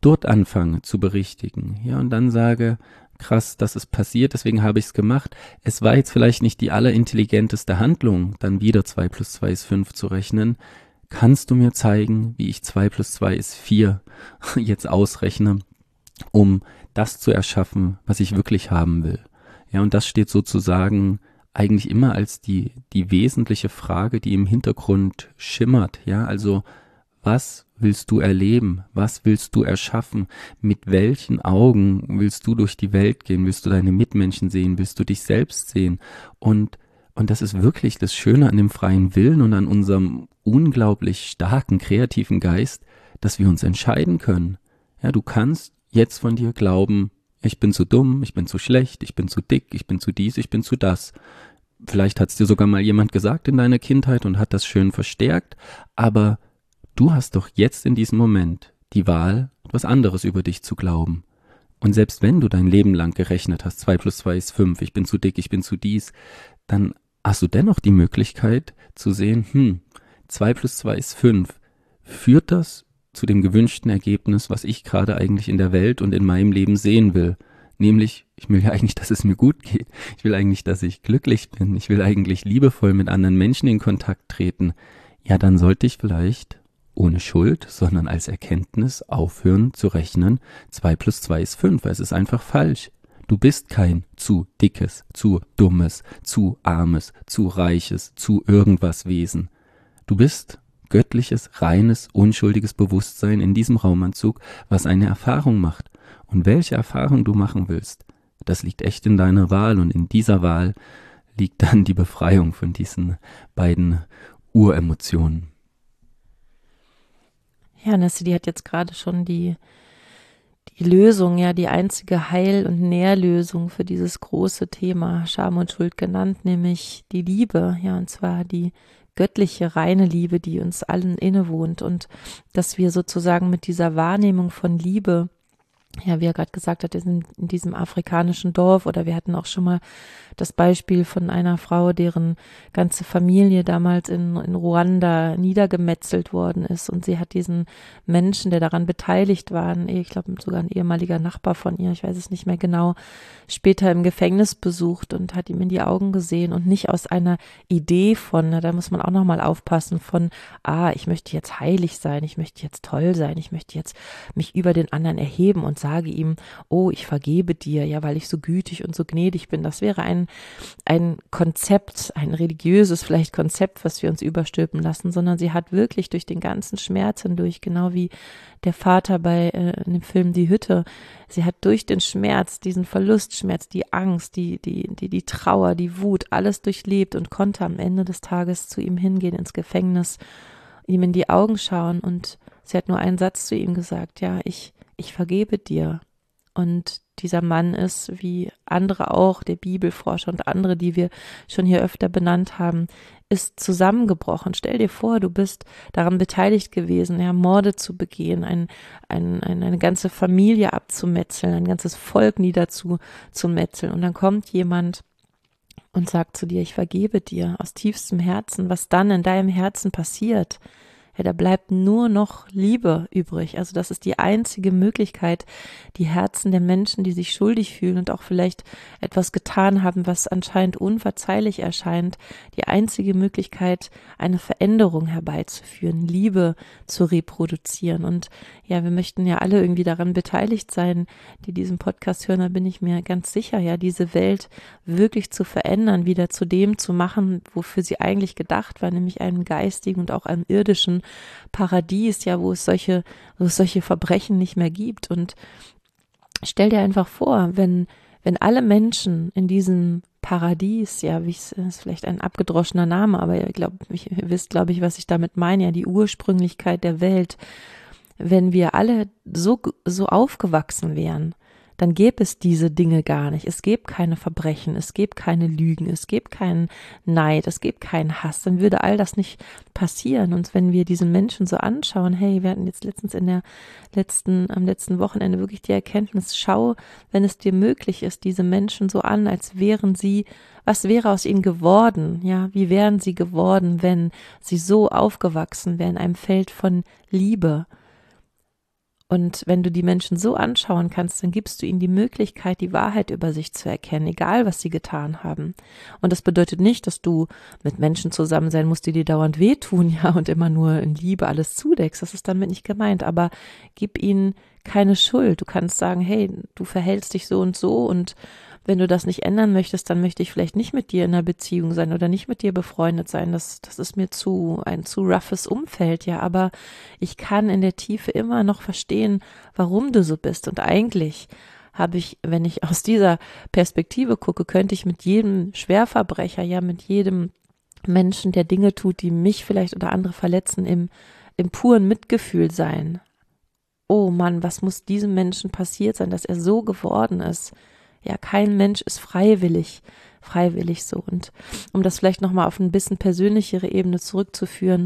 dort anfange zu berichtigen, ja, und dann sage, krass, das ist passiert, deswegen habe ich es gemacht. Es war jetzt vielleicht nicht die allerintelligenteste Handlung, dann wieder 2 plus 2 ist 5 zu rechnen. Kannst du mir zeigen, wie ich 2 plus 2 ist 4 jetzt ausrechne, um das zu erschaffen, was ich wirklich haben will? Ja, und das steht sozusagen eigentlich immer als die wesentliche Frage, die im Hintergrund schimmert. Ja, also was willst du erleben? Was willst du erschaffen? Mit welchen Augen willst du durch die Welt gehen? Willst du deine Mitmenschen sehen? Willst du dich selbst sehen? Und das ist wirklich das Schöne an dem freien Willen und an unserem unglaublich starken, kreativen Geist, dass wir uns entscheiden können. Ja, du kannst jetzt von dir glauben, ich bin zu dumm, ich bin zu schlecht, ich bin zu dick, ich bin zu dies, ich bin zu das. Vielleicht hat es dir sogar mal jemand gesagt in deiner Kindheit und hat das schön verstärkt, aber du hast doch jetzt in diesem Moment die Wahl, etwas anderes über dich zu glauben. Und selbst wenn du dein Leben lang gerechnet hast, 2 plus 2 ist 5, ich bin zu dick, ich bin zu dies, dann hast du dennoch die Möglichkeit zu sehen, 2 plus 2 ist 5. Führt das zu dem gewünschten Ergebnis, was ich gerade eigentlich in der Welt und in meinem Leben sehen will? Nämlich, ich will ja eigentlich, dass es mir gut geht. Ich will eigentlich, dass ich glücklich bin. Ich will eigentlich liebevoll mit anderen Menschen in Kontakt treten. Ja, dann sollte ich vielleicht ohne Schuld, sondern als Erkenntnis aufhören zu rechnen, 2 plus 2 ist 5. Es ist einfach falsch. Du bist kein zu dickes, zu dummes, zu armes, zu reiches, zu irgendwas Wesen. Du bist göttliches, reines, unschuldiges Bewusstsein in diesem Raumanzug, was eine Erfahrung macht. Und welche Erfahrung du machen willst, das liegt echt in deiner Wahl. Und in dieser Wahl liegt dann die Befreiung von diesen beiden Uremotionen. Ja, Nessie, die hat jetzt gerade schon die Lösung, ja, die einzige Heil- und Nährlösung für dieses große Thema Scham und Schuld genannt, nämlich die Liebe, ja, und zwar die göttliche, reine Liebe, die uns allen innewohnt, und dass wir sozusagen mit dieser Wahrnehmung von Liebe, ja, wie er gerade gesagt hat, wir sind in diesem afrikanischen Dorf, oder wir hatten auch schon mal das Beispiel von einer Frau, deren ganze Familie damals in Ruanda niedergemetzelt worden ist, und sie hat diesen Menschen, der daran beteiligt war, ich glaube sogar ein ehemaliger Nachbar von ihr, ich weiß es nicht mehr genau, später im Gefängnis besucht und hat ihm in die Augen gesehen, und nicht aus einer Idee von, da muss man auch nochmal aufpassen, von, ich möchte jetzt heilig sein, ich möchte jetzt toll sein, ich möchte jetzt mich über den anderen erheben und sage ihm, oh, ich vergebe dir, ja, weil ich so gütig und so gnädig bin. Das wäre ein Konzept, ein religiöses vielleicht Konzept, was wir uns überstülpen lassen, sondern sie hat wirklich durch den ganzen Schmerz hindurch, genau wie der Vater bei dem Film Die Hütte, sie hat durch den Schmerz, diesen Verlustschmerz, die Angst, die Trauer, die Wut, alles durchlebt und konnte am Ende des Tages zu ihm hingehen ins Gefängnis, ihm in die Augen schauen, und sie hat nur einen Satz zu ihm gesagt, ja, ich vergebe dir. Und dieser Mann ist, wie andere auch, der Bibelforscher und andere, die wir schon hier öfter benannt haben, ist zusammengebrochen. Stell dir vor, du bist daran beteiligt gewesen, ja, Morde zu begehen, eine ganze Familie abzumetzeln, ein ganzes Volk niederzumetzeln. Und dann kommt jemand und sagt zu dir, ich vergebe dir aus tiefstem Herzen. Was dann in deinem Herzen passiert, ja, da bleibt nur noch Liebe übrig. Also das ist die einzige Möglichkeit, die Herzen der Menschen, die sich schuldig fühlen und auch vielleicht etwas getan haben, was anscheinend unverzeihlich erscheint, die einzige Möglichkeit, eine Veränderung herbeizuführen, Liebe zu reproduzieren. Und ja, wir möchten ja alle irgendwie daran beteiligt sein, die diesen Podcast hören, da bin ich mir ganz sicher, ja, diese Welt wirklich zu verändern, wieder zu dem zu machen, wofür sie eigentlich gedacht war, nämlich einem geistigen und auch einem irdischen Paradies, ja, wo es solche Verbrechen nicht mehr gibt. Und stell dir einfach vor, wenn alle Menschen in diesem Paradies, ja, ist vielleicht ein abgedroschener Name, aber ihr wisst, glaube ich, was ich damit meine, ja, die Ursprünglichkeit der Welt, wenn wir alle so aufgewachsen wären, dann gäbe es diese Dinge gar nicht. Es gäbe keine Verbrechen, es gäbe keine Lügen, es gäbe keinen Neid, es gäbe keinen Hass. Dann würde all das nicht passieren. Und wenn wir diesen Menschen so anschauen, hey, wir hatten jetzt letztens am letzten Wochenende wirklich die Erkenntnis, schau, wenn es dir möglich ist, diese Menschen so an, als wären sie, was wäre aus ihnen geworden? Ja, wie wären sie geworden, wenn sie so aufgewachsen wären in einem Feld von Liebe? Und wenn du die Menschen so anschauen kannst, dann gibst du ihnen die Möglichkeit, die Wahrheit über sich zu erkennen, egal was sie getan haben. Und das bedeutet nicht, dass du mit Menschen zusammen sein musst, die dir dauernd wehtun, ja, und immer nur in Liebe alles zudeckst. Das ist damit nicht gemeint. Aber gib ihnen keine Schuld. Du kannst sagen, hey, du verhältst dich so und wenn du das nicht ändern möchtest, dann möchte ich vielleicht nicht mit dir in einer Beziehung sein oder nicht mit dir befreundet sein. Das ist mir ein zu roughes Umfeld, ja. Aber ich kann in der Tiefe immer noch verstehen, warum du so bist. Und eigentlich habe ich, wenn ich aus dieser Perspektive gucke, könnte ich mit jedem Schwerverbrecher, ja, mit jedem Menschen, der Dinge tut, die mich vielleicht oder andere verletzen, im puren Mitgefühl sein. Oh Mann, was muss diesem Menschen passiert sein, dass er so geworden ist? Ja, kein Mensch ist freiwillig so. Und um das vielleicht nochmal auf ein bisschen persönlichere Ebene zurückzuführen,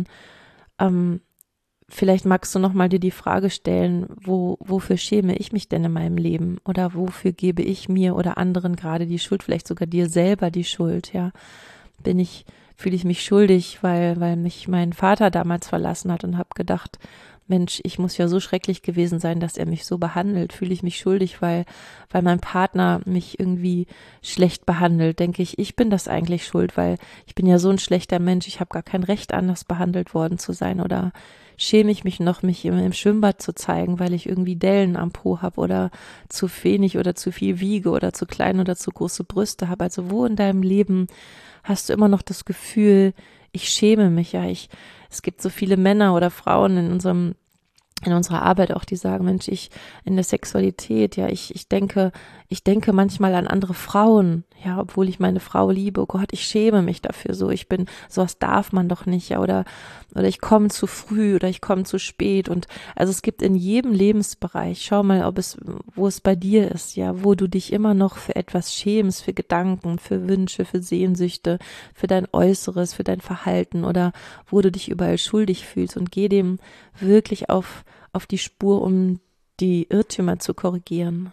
vielleicht magst du nochmal dir die Frage stellen, wofür schäme ich mich denn in meinem Leben? Oder wofür gebe ich mir oder anderen gerade die Schuld, vielleicht sogar dir selber die Schuld, ja? Fühle ich mich schuldig, weil mich mein Vater damals verlassen hat und habe gedacht, Mensch, ich muss ja so schrecklich gewesen sein, dass er mich so behandelt. Fühle ich mich schuldig, weil mein Partner mich irgendwie schlecht behandelt. Denke ich bin das eigentlich schuld, weil ich bin ja so ein schlechter Mensch. Ich habe gar kein Recht, anders behandelt worden zu sein. Oder schäme ich mich noch, mich immer im Schwimmbad zu zeigen, weil ich irgendwie Dellen am Po habe oder zu wenig oder zu viel wiege oder zu klein oder zu große Brüste habe. Also wo in deinem Leben hast du immer noch das Gefühl, ich schäme mich, ja, es gibt so viele Männer oder Frauen in unserer Arbeit auch, die sagen, Mensch, in der Sexualität, ja, ich denke manchmal an andere Frauen, ja, obwohl ich meine Frau liebe, oh Gott, ich schäme mich dafür so, sowas darf man doch nicht, ja, oder ich komme zu früh oder ich komme zu spät und also es gibt in jedem Lebensbereich, schau mal, wo es bei dir ist, ja, wo du dich immer noch für etwas schämst, für Gedanken, für Wünsche, für Sehnsüchte, für dein Äußeres, für dein Verhalten oder wo du dich überall schuldig fühlst und geh dem wirklich auf die Spur, um die Irrtümer zu korrigieren.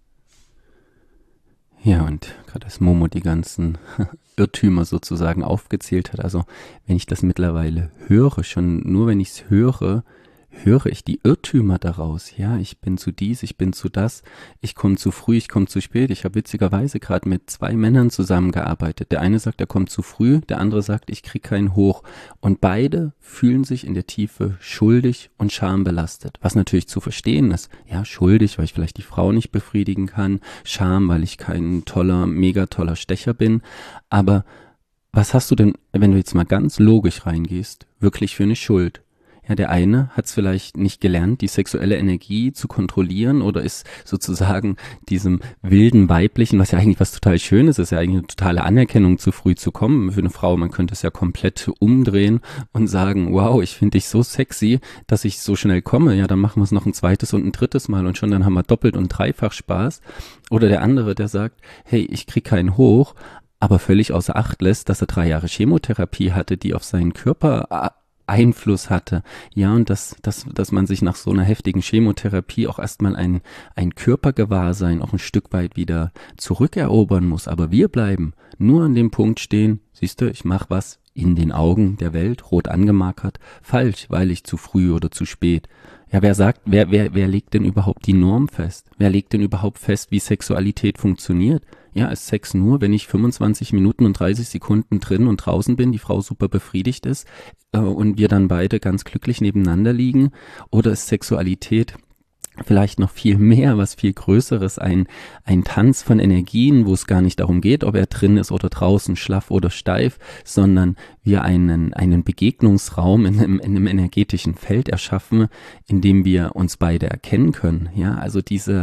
Ja, und gerade als Momo die ganzen Irrtümer sozusagen aufgezählt hat, also wenn ich das mittlerweile höre, schon nur wenn ich es höre ich die Irrtümer daraus. Ja, ich bin zu dies, ich bin zu das, ich komme zu früh, ich komme zu spät. Ich habe witzigerweise gerade mit 2 Männern zusammengearbeitet. Der eine sagt, er kommt zu früh, der andere sagt, ich kriege keinen hoch. Und beide fühlen sich in der Tiefe schuldig und schambelastet. Was natürlich zu verstehen ist. Ja, schuldig, weil ich vielleicht die Frau nicht befriedigen kann. Scham, weil ich kein mega toller Stecher bin. Aber was hast du denn, wenn du jetzt mal ganz logisch reingehst, wirklich für eine Schuld? Ja, der eine hat es vielleicht nicht gelernt, die sexuelle Energie zu kontrollieren oder ist sozusagen diesem wilden Weiblichen, was ja eigentlich was total Schönes ist, ja eigentlich eine totale Anerkennung, zu früh zu kommen für eine Frau. Man könnte es ja komplett umdrehen und sagen, wow, ich finde dich so sexy, dass ich so schnell komme. Ja, dann machen wir es noch ein zweites und ein drittes Mal und schon dann haben wir doppelt und dreifach Spaß. Oder der andere, der sagt, hey, ich krieg keinen hoch, aber völlig außer Acht lässt, dass er 3 Jahre Chemotherapie hatte, die auf seinen Körper Einfluss hatte. Ja, und dass man sich nach so einer heftigen Chemotherapie auch erstmal ein Körpergewahrsein auch ein Stück weit wieder zurückerobern muss. Aber wir bleiben nur an dem Punkt stehen, siehst du, ich mache was in den Augen der Welt, rot angemarkert, falsch, weil ich zu früh oder zu spät. Ja, wer legt denn überhaupt die Norm fest? Wer legt denn überhaupt fest, wie Sexualität funktioniert? Ja, ist Sex nur, wenn ich 25 Minuten und 30 Sekunden drin und draußen bin, die Frau super befriedigt ist und wir dann beide ganz glücklich nebeneinander liegen? Oder ist Sexualität vielleicht noch viel mehr, was viel Größeres, ein Tanz von Energien, wo es gar nicht darum geht, ob er drin ist oder draußen, schlaff oder steif, sondern wir einen Begegnungsraum in einem energetischen Feld erschaffen, in dem wir uns beide erkennen können. Ja, also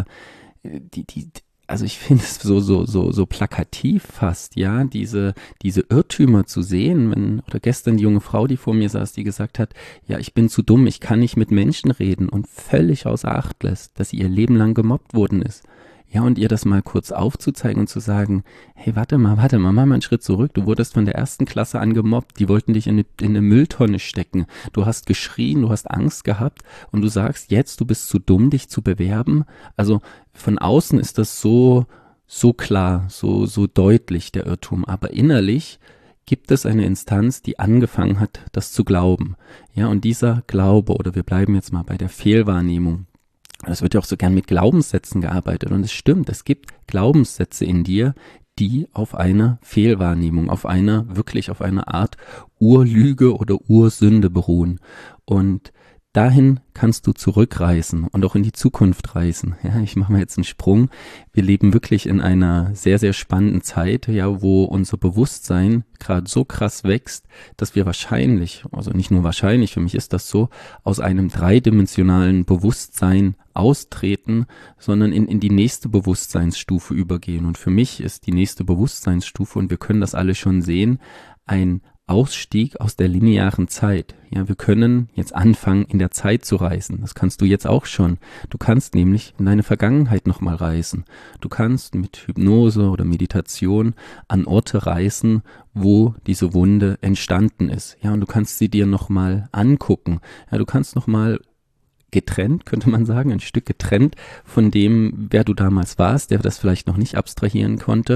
also ich finde es so plakativ fast, ja, diese Irrtümer zu sehen, oder gestern die junge Frau, die vor mir saß, die gesagt hat, ja, ich bin zu dumm, ich kann nicht mit Menschen reden und völlig außer Acht lässt, dass sie ihr Leben lang gemobbt worden ist. Ja, und ihr das mal kurz aufzuzeigen und zu sagen, hey, warte mal, mach mal einen Schritt zurück. Du wurdest von der 1. Klasse an gemobbt, die wollten dich in eine Mülltonne stecken. Du hast geschrien, du hast Angst gehabt und du sagst jetzt, du bist zu dumm, dich zu bewerben. Also von außen ist das so klar, so deutlich, der Irrtum. Aber innerlich gibt es eine Instanz, die angefangen hat, das zu glauben. Ja, und dieser Glaube, oder wir bleiben jetzt mal bei der Fehlwahrnehmung, Es wird ja auch so gern mit Glaubenssätzen gearbeitet und es stimmt, es gibt Glaubenssätze in dir, die auf einer Fehlwahrnehmung, auf einer Art Urlüge oder Ursünde beruhen. Und dahin kannst du zurückreisen und auch in die Zukunft reisen. Ja, ich mache mal jetzt einen Sprung. Wir leben wirklich in einer sehr, sehr spannenden Zeit, ja, wo unser Bewusstsein gerade so krass wächst, dass wir wahrscheinlich, also nicht nur wahrscheinlich, für mich ist das so, aus einem dreidimensionalen Bewusstsein austreten, sondern in die nächste Bewusstseinsstufe übergehen. Und für mich ist die nächste Bewusstseinsstufe, und wir können das alle schon sehen, ein Ausstieg aus der linearen Zeit. Ja, wir können jetzt anfangen, in der Zeit zu reisen. Das kannst du jetzt auch schon. Du kannst nämlich in deine Vergangenheit nochmal reisen. Du kannst mit Hypnose oder Meditation an Orte reisen, wo diese Wunde entstanden ist. Ja, und du kannst sie dir nochmal angucken. Ja, du kannst nochmal getrennt, könnte man sagen, ein Stück getrennt von dem, wer du damals warst, der das vielleicht noch nicht abstrahieren konnte,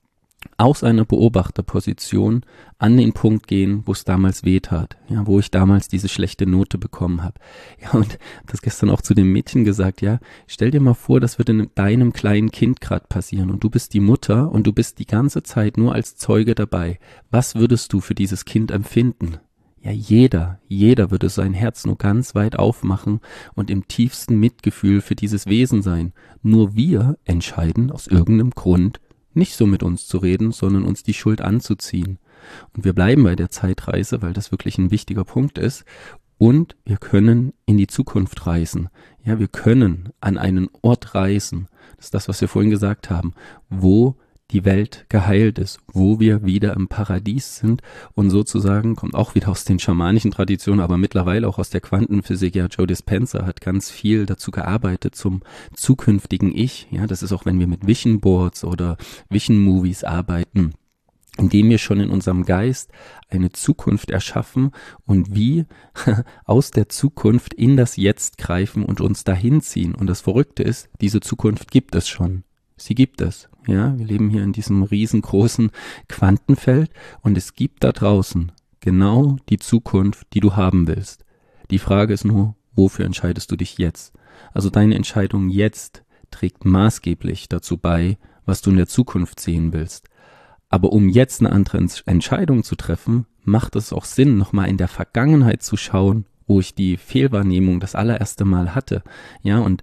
aus einer Beobachterposition an den Punkt gehen, wo es damals wehtat, ja, wo ich damals diese schlechte Note bekommen habe. Ja, und das gestern auch zu dem Mädchen gesagt, ja, stell dir mal vor, das würde deinem kleinen Kind gerade passieren und du bist die Mutter und du bist die ganze Zeit nur als Zeuge dabei. Was würdest du für dieses Kind empfinden? Ja, jeder würde sein Herz nur ganz weit aufmachen und im tiefsten Mitgefühl für dieses Wesen sein. Nur wir entscheiden aus irgendeinem Grund, nicht so mit uns zu reden, sondern uns die Schuld anzuziehen. Und wir bleiben bei der Zeitreise, weil das wirklich ein wichtiger Punkt ist. Und wir können in die Zukunft reisen. Ja, wir können an einen Ort reisen. Das ist das, was wir vorhin gesagt haben, wo die Welt geheilt ist, wo wir wieder im Paradies sind und sozusagen, kommt auch wieder aus den schamanischen Traditionen, aber mittlerweile auch aus der Quantenphysik. Ja, Joe Dispenza hat ganz viel dazu gearbeitet zum zukünftigen Ich. Ja, das ist auch, wenn wir mit Vision Boards oder Vision Movies arbeiten, indem wir schon in unserem Geist eine Zukunft erschaffen und wie aus der Zukunft in das Jetzt greifen und uns dahin ziehen. Und das Verrückte ist, diese Zukunft gibt es schon. Sie gibt es. Ja, wir leben hier in diesem riesengroßen Quantenfeld und es gibt da draußen genau die Zukunft, die du haben willst. Die Frage ist nur, wofür entscheidest du dich jetzt? Also deine Entscheidung jetzt trägt maßgeblich dazu bei, was du in der Zukunft sehen willst. Aber um jetzt eine andere Entscheidung zu treffen, macht es auch Sinn, nochmal in der Vergangenheit zu schauen, wo ich die Fehlwahrnehmung das allererste Mal hatte. Ja, und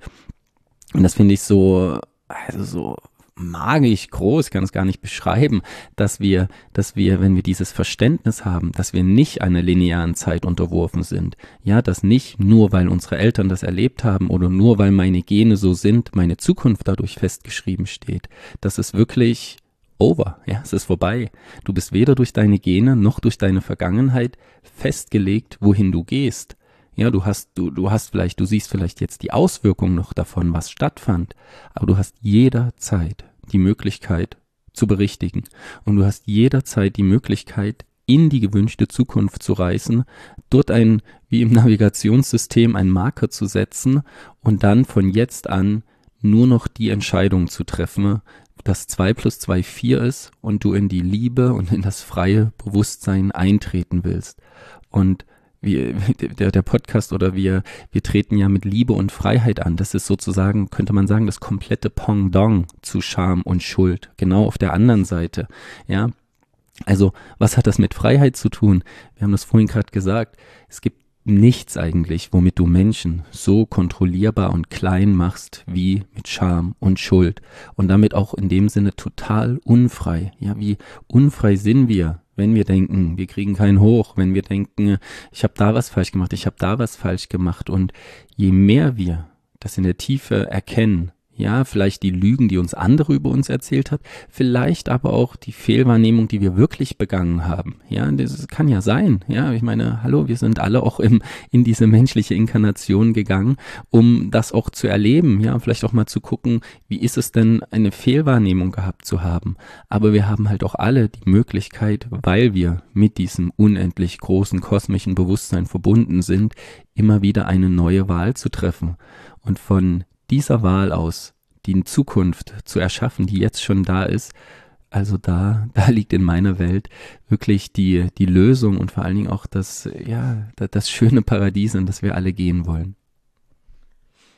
das finde ich so, also so magisch groß, kann es gar nicht beschreiben, dass wir, wenn wir dieses Verständnis haben, dass wir nicht einer linearen Zeit unterworfen sind, ja, dass nicht nur, weil unsere Eltern das erlebt haben oder nur, weil meine Gene so sind, meine Zukunft dadurch festgeschrieben steht, dass es wirklich over, ja, es ist vorbei. Du bist weder durch deine Gene noch durch deine Vergangenheit festgelegt, wohin du gehst. Ja, du siehst vielleicht jetzt die Auswirkungen noch davon, was stattfand, aber du hast jederzeit die Möglichkeit zu berichtigen und du hast jederzeit die Möglichkeit, in die gewünschte Zukunft zu reisen, dort wie im Navigationssystem, einen Marker zu setzen und dann von jetzt an nur noch die Entscheidung zu treffen, dass 2 + 2 4 ist und du in die Liebe und in das freie Bewusstsein eintreten willst. Und der Podcast oder wir treten ja mit Liebe und Freiheit an. Das ist sozusagen, könnte man sagen, das komplette Pendant zu Scham und Schuld. Genau auf der anderen Seite. Ja, also was hat das mit Freiheit zu tun? Wir haben das vorhin gerade gesagt. Es gibt nichts eigentlich, womit du Menschen so kontrollierbar und klein machst wie mit Scham und Schuld. Und damit auch in dem Sinne total unfrei. Ja, wie unfrei sind wir? Wenn wir denken, wir kriegen keinen hoch, wenn wir denken, ich habe da was falsch gemacht, ich habe da was falsch gemacht. Und je mehr wir das in der Tiefe erkennen, ja, vielleicht die Lügen, die uns andere über uns erzählt hat, vielleicht aber auch die Fehlwahrnehmung, die wir wirklich begangen haben. Ja, das kann ja sein. Ja, ich meine, hallo, wir sind alle auch in diese menschliche Inkarnation gegangen, um das auch zu erleben. Ja, vielleicht auch mal zu gucken, wie ist es denn, eine Fehlwahrnehmung gehabt zu haben. Aber wir haben halt auch alle die Möglichkeit, weil wir mit diesem unendlich großen kosmischen Bewusstsein verbunden sind, immer wieder eine neue Wahl zu treffen. Und von dieser Wahl aus, die Zukunft zu erschaffen, die jetzt schon da ist, also da liegt in meiner Welt wirklich die Lösung und vor allen Dingen auch das schöne Paradies, in das wir alle gehen wollen.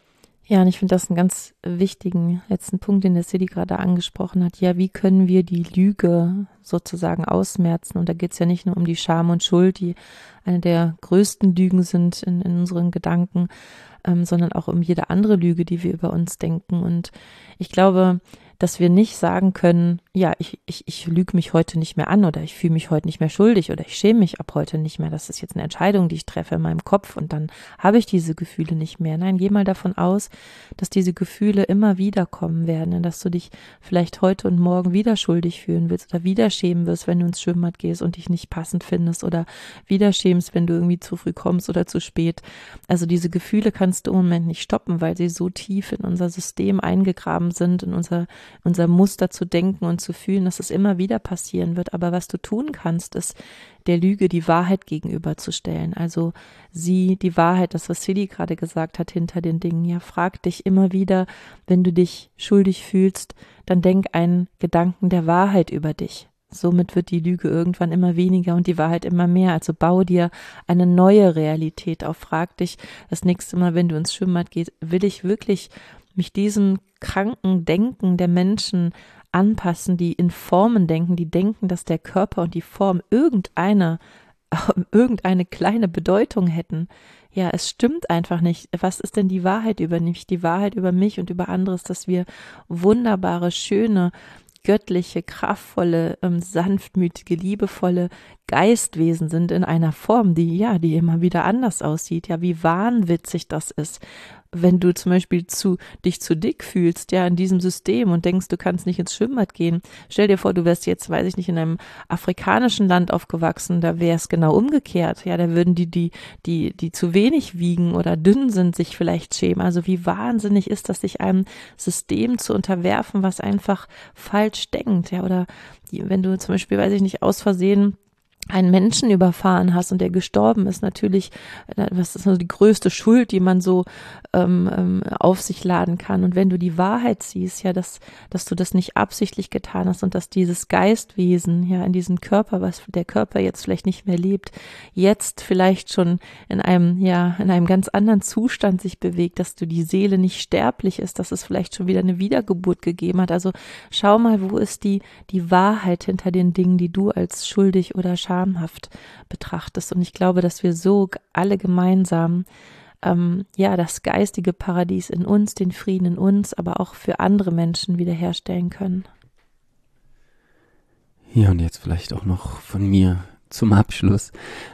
Ja, und ich finde das einen ganz wichtigen letzten Punkt, den der Silly gerade angesprochen hat. Ja, wie können wir die Lüge sozusagen ausmerzen? Und da geht es ja nicht nur um die Scham und Schuld, die eine der größten Lügen sind in unseren Gedanken, sondern auch um jede andere Lüge, die wir über uns denken. Und ich glaube, dass wir nicht sagen können, ja, ich lüge mich heute nicht mehr an oder ich fühle mich heute nicht mehr schuldig oder ich schäme mich ab heute nicht mehr. Das ist jetzt eine Entscheidung, die ich treffe in meinem Kopf und dann habe ich diese Gefühle nicht mehr. Nein, geh mal davon aus, dass diese Gefühle immer wieder kommen werden, dass du dich vielleicht heute und morgen wieder schuldig fühlen willst oder wieder schämen wirst, wenn du ins Schwimmbad gehst und dich nicht passend findest oder wieder schämst, wenn du irgendwie zu früh kommst oder zu spät. Also diese Gefühle kannst du im Moment nicht stoppen, weil sie so tief in unser System eingegraben sind, in unser Muster zu denken und zu fühlen, dass es immer wieder passieren wird. Aber was du tun kannst, ist, der Lüge die Wahrheit gegenüberzustellen. Also sieh die Wahrheit, das, was Silly gerade gesagt hat, hinter den Dingen. Ja, frag dich immer wieder, wenn du dich schuldig fühlst, dann denk einen Gedanken der Wahrheit über dich. Somit wird die Lüge irgendwann immer weniger und die Wahrheit immer mehr. Also bau dir eine neue Realität auf. Frag dich das nächste Mal, wenn du ins Schwimmbad gehst, will ich wirklich mich diesem kranken Denken der Menschen anpassen, die in Formen denken, die denken, dass der Körper und die Form irgendeine kleine Bedeutung hätten. Ja, es stimmt einfach nicht. Was ist denn die Wahrheit über mich? Die Wahrheit über mich und über andere ist, dass wir wunderbare, schöne, göttliche, kraftvolle, sanftmütige, liebevolle Geistwesen sind in einer Form, die immer wieder anders aussieht. Ja, wie wahnwitzig das ist, wenn du zum Beispiel dich zu dick fühlst, ja, in diesem System und denkst, du kannst nicht ins Schwimmbad gehen. Stell dir vor, du wärst jetzt, weiß ich nicht, in einem afrikanischen Land aufgewachsen, da wäre es genau umgekehrt. Ja, da würden die zu wenig wiegen oder dünn sind, sich vielleicht schämen. Also wie wahnsinnig ist das, sich einem System zu unterwerfen, was einfach falsch denkt, ja, oder wenn du zum Beispiel, weiß ich nicht, aus Versehen einen Menschen überfahren hast und der gestorben ist, natürlich, was ist so die größte Schuld, die man so auf sich laden kann. Und wenn du die Wahrheit siehst, ja, dass du das nicht absichtlich getan hast und dass dieses Geistwesen, ja, in diesem Körper, was der Körper jetzt vielleicht nicht mehr lebt, jetzt vielleicht schon in einem ganz anderen Zustand sich bewegt, dass du die Seele nicht sterblich ist, dass es vielleicht schon wieder eine Wiedergeburt gegeben hat. Also schau mal, wo ist die Wahrheit hinter den Dingen, die du als schuldig oder schamhaft betrachtest. Und ich glaube, dass wir so alle gemeinsam das geistige Paradies in uns, den Frieden in uns, aber auch für andere Menschen wiederherstellen können. Ja, und jetzt vielleicht auch noch von mir zum Abschluss.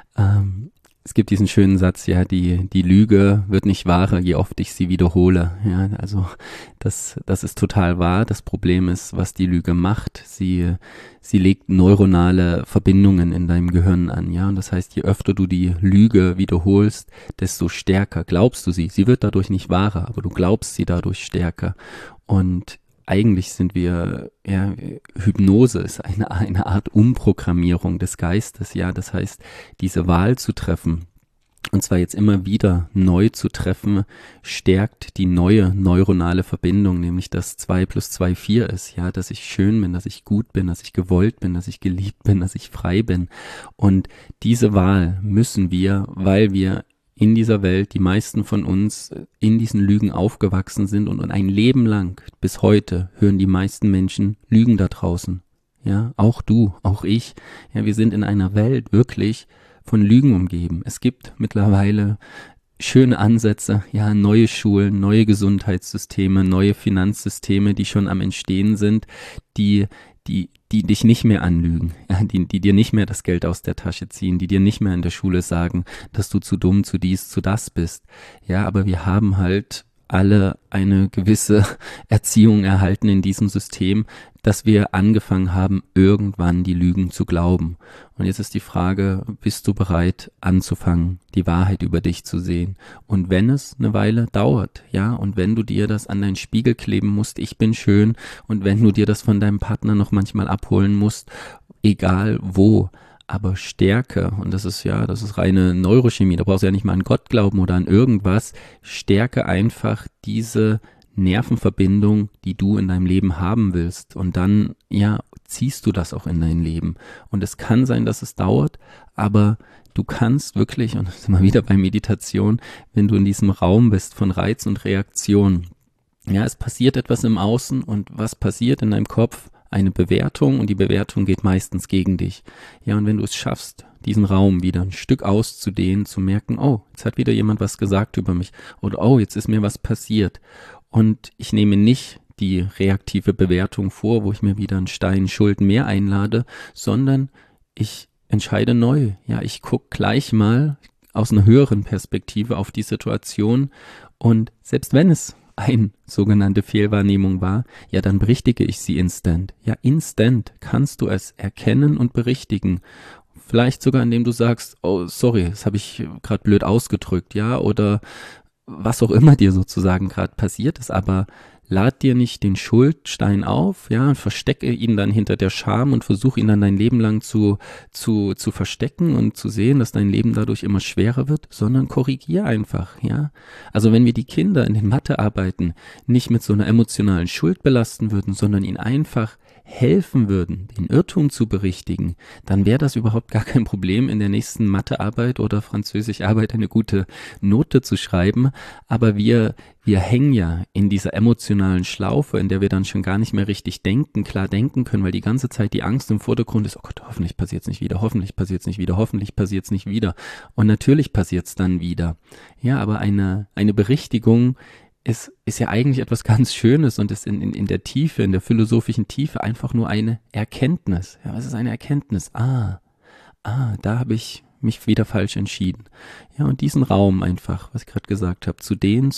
Es gibt diesen schönen Satz, ja, die Lüge wird nicht wahrer, je oft ich sie wiederhole. Ja, also das ist total wahr. Das Problem ist, was die Lüge macht. Sie legt neuronale Verbindungen in deinem Gehirn an, ja. Und das heißt, je öfter du die Lüge wiederholst, desto stärker glaubst du sie. Sie wird dadurch nicht wahrer, aber du glaubst sie dadurch stärker. Und eigentlich sind wir, ja, Hypnose ist eine Art Umprogrammierung des Geistes, ja, das heißt, diese Wahl zu treffen, und zwar jetzt immer wieder neu zu treffen, stärkt die neue neuronale Verbindung, nämlich dass 2 + 2 4 ist, ja, dass ich schön bin, dass ich gut bin, dass ich gewollt bin, dass ich geliebt bin, dass ich frei bin. Und diese Wahl müssen wir, weil wir in dieser Welt, die meisten von uns in diesen Lügen aufgewachsen sind und ein Leben lang bis heute hören die meisten Menschen Lügen da draußen. Ja, auch du, auch ich. Ja, wir sind in einer Welt wirklich von Lügen umgeben. Es gibt mittlerweile schöne Ansätze, ja, neue Schulen, neue Gesundheitssysteme, neue Finanzsysteme, die schon am Entstehen sind, die dich nicht mehr anlügen, ja, die dir nicht mehr das Geld aus der Tasche ziehen, die dir nicht mehr in der Schule sagen, dass du zu dumm, zu dies, zu das bist. Ja, aber wir haben halt alle eine gewisse Erziehung erhalten in diesem System, dass wir angefangen haben, irgendwann die Lügen zu glauben. Und jetzt ist die Frage, bist du bereit anzufangen, die Wahrheit über dich zu sehen? Und wenn es eine Weile dauert, ja, und wenn du dir das an deinen Spiegel kleben musst, ich bin schön, und wenn du dir das von deinem Partner noch manchmal abholen musst, egal wo, aber Stärke, und das ist reine Neurochemie, da brauchst du ja nicht mal an Gott glauben oder an irgendwas, stärke einfach diese Nervenverbindung, die du in deinem Leben haben willst, und dann, ja, ziehst du das auch in dein Leben. Und es kann sein, dass es dauert, aber du kannst wirklich, und das sind wir wieder bei Meditation, wenn du in diesem Raum bist von Reiz und Reaktion, ja, es passiert etwas im Außen und was passiert in deinem Kopf? Eine Bewertung und die Bewertung geht meistens gegen dich. Ja, und wenn du es schaffst, diesen Raum wieder ein Stück auszudehnen, zu merken, oh, jetzt hat wieder jemand was gesagt über mich oder oh, jetzt ist mir was passiert und ich nehme nicht die reaktive Bewertung vor, wo ich mir wieder einen Stein Schuld mehr einlade, sondern ich entscheide neu. Ja, ich gucke gleich mal aus einer höheren Perspektive auf die Situation und selbst wenn es eine sogenannte Fehlwahrnehmung war, ja, dann berichtige ich sie instant. Ja, instant kannst du es erkennen und berichtigen. Vielleicht sogar, indem du sagst, oh, sorry, das habe ich gerade blöd ausgedrückt, ja, oder was auch immer dir sozusagen gerade passiert ist, aber lad dir nicht den Schuldstein auf, ja, und verstecke ihn dann hinter der Scham und versuch ihn dann dein Leben lang zu verstecken und zu sehen, dass dein Leben dadurch immer schwerer wird, sondern korrigier einfach, ja. Also wenn wir die Kinder in den Mathearbeiten nicht mit so einer emotionalen Schuld belasten würden, sondern ihnen einfach helfen würden, den Irrtum zu berichtigen, dann wäre das überhaupt gar kein Problem, in der nächsten Mathearbeit oder Französischarbeit eine gute Note zu schreiben. Aber wir hängen ja in dieser emotionalen Schlaufe, in der wir dann schon gar nicht mehr richtig klar denken können, weil die ganze Zeit die Angst im Vordergrund ist, oh Gott, hoffentlich passiert es nicht wieder, hoffentlich passiert es nicht wieder, hoffentlich passiert es nicht wieder. Und natürlich passiert es dann wieder. Ja, aber eine Berichtigung ist ja eigentlich etwas ganz Schönes und ist in der Tiefe, in der philosophischen Tiefe einfach nur eine Erkenntnis. Ja, was ist eine Erkenntnis? Da habe ich mich wieder falsch entschieden. Ja, und diesen Raum einfach, was ich gerade gesagt habe, zu dehnen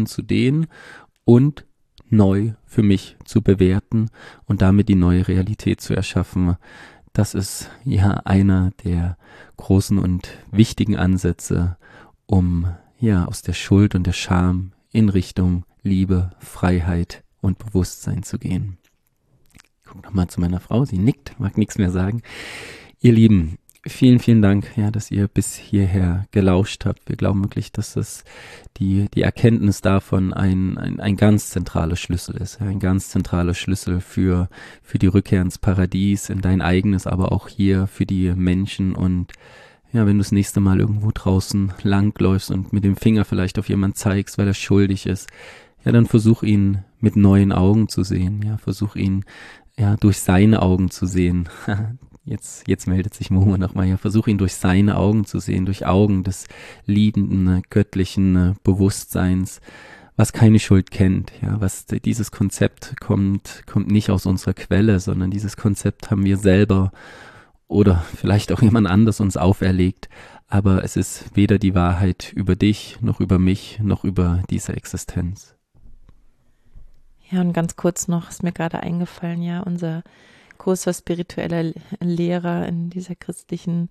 und neu für mich zu bewerten und damit die neue Realität zu erschaffen. Das ist ja einer der großen und wichtigen Ansätze, um ja aus der Schuld und der Scham in Richtung Liebe, Freiheit und Bewusstsein zu gehen. Ich gucke nochmal zu meiner Frau, sie nickt, mag nichts mehr sagen. Ihr Lieben, vielen, vielen Dank, ja, dass ihr bis hierher gelauscht habt. Wir glauben wirklich, dass das die Erkenntnis davon ein ganz zentraler Schlüssel ist, ja, ein ganz zentraler Schlüssel für die Rückkehr ins Paradies, in dein eigenes, aber auch hier für die Menschen. Und ja, wenn du das nächste Mal irgendwo draußen langläufst und mit dem Finger vielleicht auf jemanden zeigst, weil er schuldig ist, ja, dann versuch ihn mit neuen Augen zu sehen. Ja, versuch ihn ja durch seine Augen zu sehen. Jetzt meldet sich Momo nochmal. Ja, versuch ihn durch seine Augen zu sehen, durch Augen des liebenden, göttlichen Bewusstseins, was keine Schuld kennt. Ja, dieses Konzept kommt nicht aus unserer Quelle, sondern dieses Konzept haben wir selber oder vielleicht auch jemand anders uns auferlegt, aber es ist weder die Wahrheit über dich, noch über mich, noch über diese Existenz. Ja, und ganz kurz noch, ist mir gerade eingefallen, ja, unser großer spiritueller Lehrer in dieser christlichen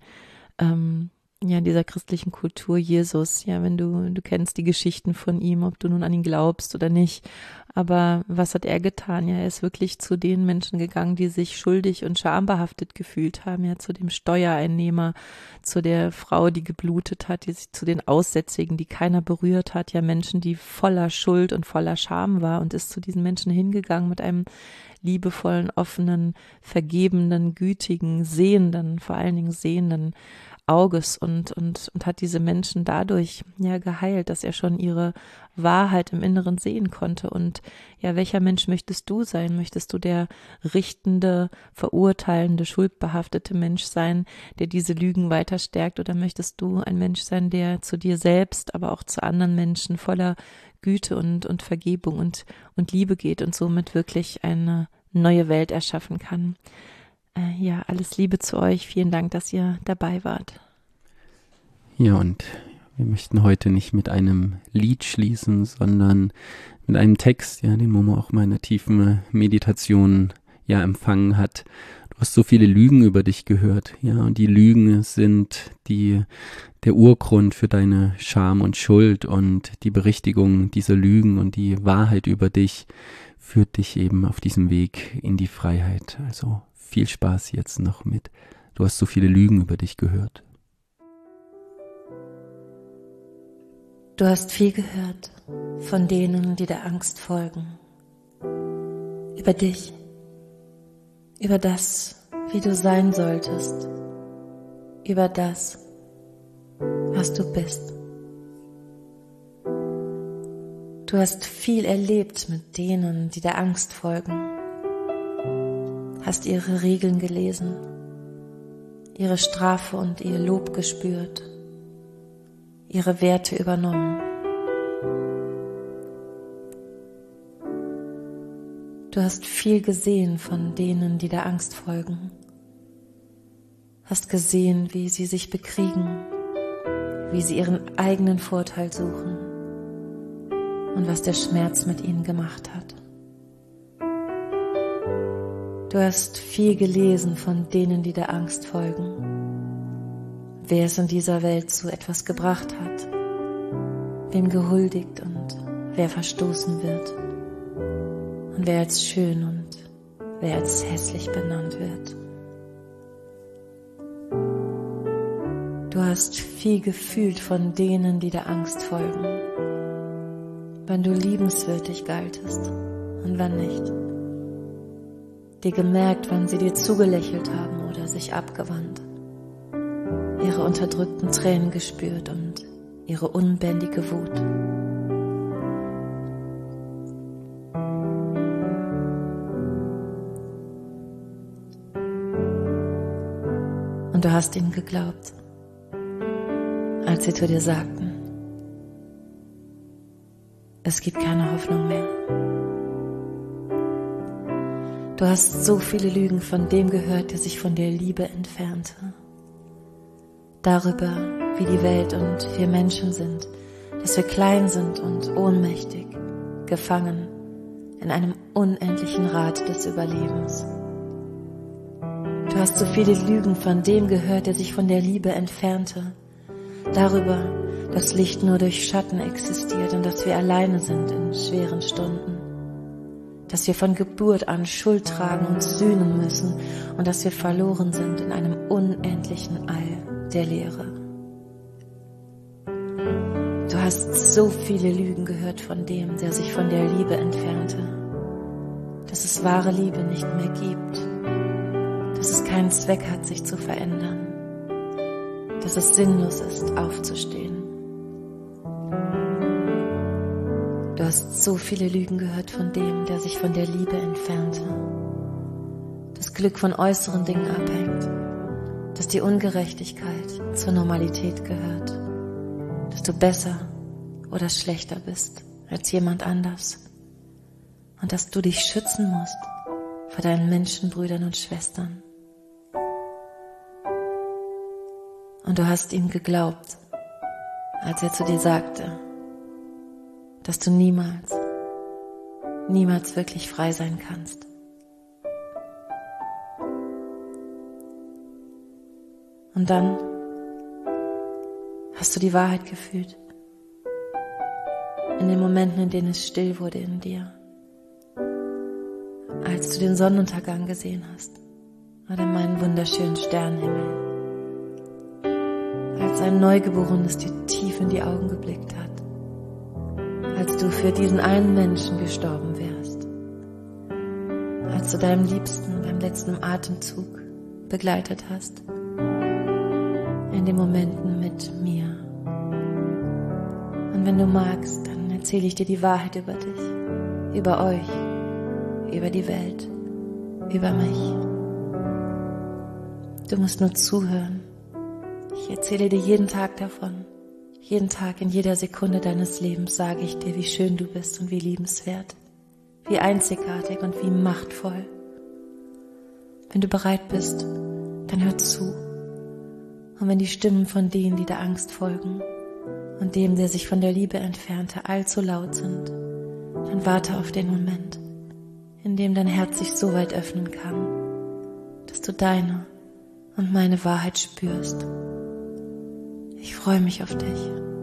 Kultur, Jesus, ja, wenn du kennst die Geschichten von ihm, ob du nun an ihn glaubst oder nicht, aber was hat er getan? Ja, er ist wirklich zu den Menschen gegangen, die sich schuldig und schambehaftet gefühlt haben, ja, zu dem Steuereinnehmer, zu der Frau, die geblutet hat, zu den Aussätzigen, die keiner berührt hat, ja, Menschen, die voller Schuld und voller Scham war, und ist zu diesen Menschen hingegangen mit einem liebevollen, offenen, vergebenden, gütigen, sehenden, vor allen Dingen sehenden Auges und hat diese Menschen dadurch ja geheilt, dass er schon ihre Wahrheit im Inneren sehen konnte. Und ja, welcher Mensch möchtest du sein? Möchtest du der richtende, verurteilende, schuldbehaftete Mensch sein, der diese Lügen weiter stärkt, oder möchtest du ein Mensch sein, der zu dir selbst, aber auch zu anderen Menschen voller Güte und Vergebung und Liebe geht und somit wirklich eine neue Welt erschaffen kann? Ja, alles Liebe zu euch. Vielen Dank, dass ihr dabei wart. Ja, und wir möchten heute nicht mit einem Lied schließen, sondern mit einem Text, ja, den Momo auch mal in der tiefen Meditation ja empfangen hat. Du hast so viele Lügen über dich gehört, ja, und die Lügen sind der Urgrund für deine Scham und Schuld, und die Berichtigung dieser Lügen und die Wahrheit über dich führt dich eben auf diesem Weg in die Freiheit. Also viel Spaß jetzt noch mit. Du hast so viele Lügen über dich gehört. Du hast viel gehört von denen, die der Angst folgen. Über dich, über das, wie du sein solltest, über das, was du bist. Du hast viel erlebt mit denen, die der Angst folgen, hast ihre Regeln gelesen, ihre Strafe und ihr Lob gespürt, ihre Werte übernommen. Du hast viel gesehen von denen, die der Angst folgen, hast gesehen, wie sie sich bekriegen, wie sie ihren eigenen Vorteil suchen und was der Schmerz mit ihnen gemacht hat. Du hast viel gelesen von denen, die der Angst folgen, wer es in dieser Welt zu etwas gebracht hat, wem gehuldigt und wer verstoßen wird und wer als schön und wer als hässlich benannt wird. Du hast viel gefühlt von denen, die der Angst folgen, wann du liebenswürdig galtest und wann nicht. Dir gemerkt, wann sie dir zugelächelt haben oder sich abgewandt, ihre unterdrückten Tränen gespürt und ihre unbändige Wut. Und du hast ihnen geglaubt, als sie zu dir sagten, es gibt keine Hoffnung mehr. Du hast so viele Lügen von dem gehört, der sich von der Liebe entfernte. Darüber, wie die Welt und wir Menschen sind, dass wir klein sind und ohnmächtig, gefangen in einem unendlichen Rad des Überlebens. Du hast so viele Lügen von dem gehört, der sich von der Liebe entfernte. Darüber, dass Licht nur durch Schatten existiert und dass wir alleine sind in schweren Stunden. Dass wir von Geburt an Schuld tragen und sühnen müssen und dass wir verloren sind in einem unendlichen All der Leere. Du hast so viele Lügen gehört von dem, der sich von der Liebe entfernte, dass es wahre Liebe nicht mehr gibt, dass es keinen Zweck hat, sich zu verändern, dass es sinnlos ist, aufzustehen. Du hast so viele Lügen gehört von dem, der sich von der Liebe entfernte, dass Glück von äußeren Dingen abhängt, dass die Ungerechtigkeit zur Normalität gehört, dass du besser oder schlechter bist als jemand anders und dass du dich schützen musst vor deinen Menschenbrüdern und Schwestern. Und du hast ihm geglaubt, als er zu dir sagte, dass du niemals wirklich frei sein kannst. Und dann hast du die Wahrheit gefühlt, in den Momenten, in denen es still wurde in dir, als du den Sonnenuntergang gesehen hast oder meinen wunderschönen Sternenhimmel, als ein Neugeborenes dir tief in die Augen geblickt hat, als du für diesen einen Menschen gestorben wärst, als du deinem Liebsten beim letzten Atemzug begleitet hast, in den Momenten mit mir. Und wenn du magst, dann erzähle ich dir die Wahrheit über dich, über euch, über die Welt, über mich. Du musst nur zuhören. Ich erzähle dir jeden Tag davon. Jeden Tag, in jeder Sekunde deines Lebens sage ich dir, wie schön du bist und wie liebenswert, wie einzigartig und wie machtvoll. Wenn du bereit bist, dann hör zu. Und wenn die Stimmen von denen, die der Angst folgen und dem, der sich von der Liebe entfernte, allzu laut sind, dann warte auf den Moment, in dem dein Herz sich so weit öffnen kann, dass du deine und meine Wahrheit spürst. Ich freue mich auf dich.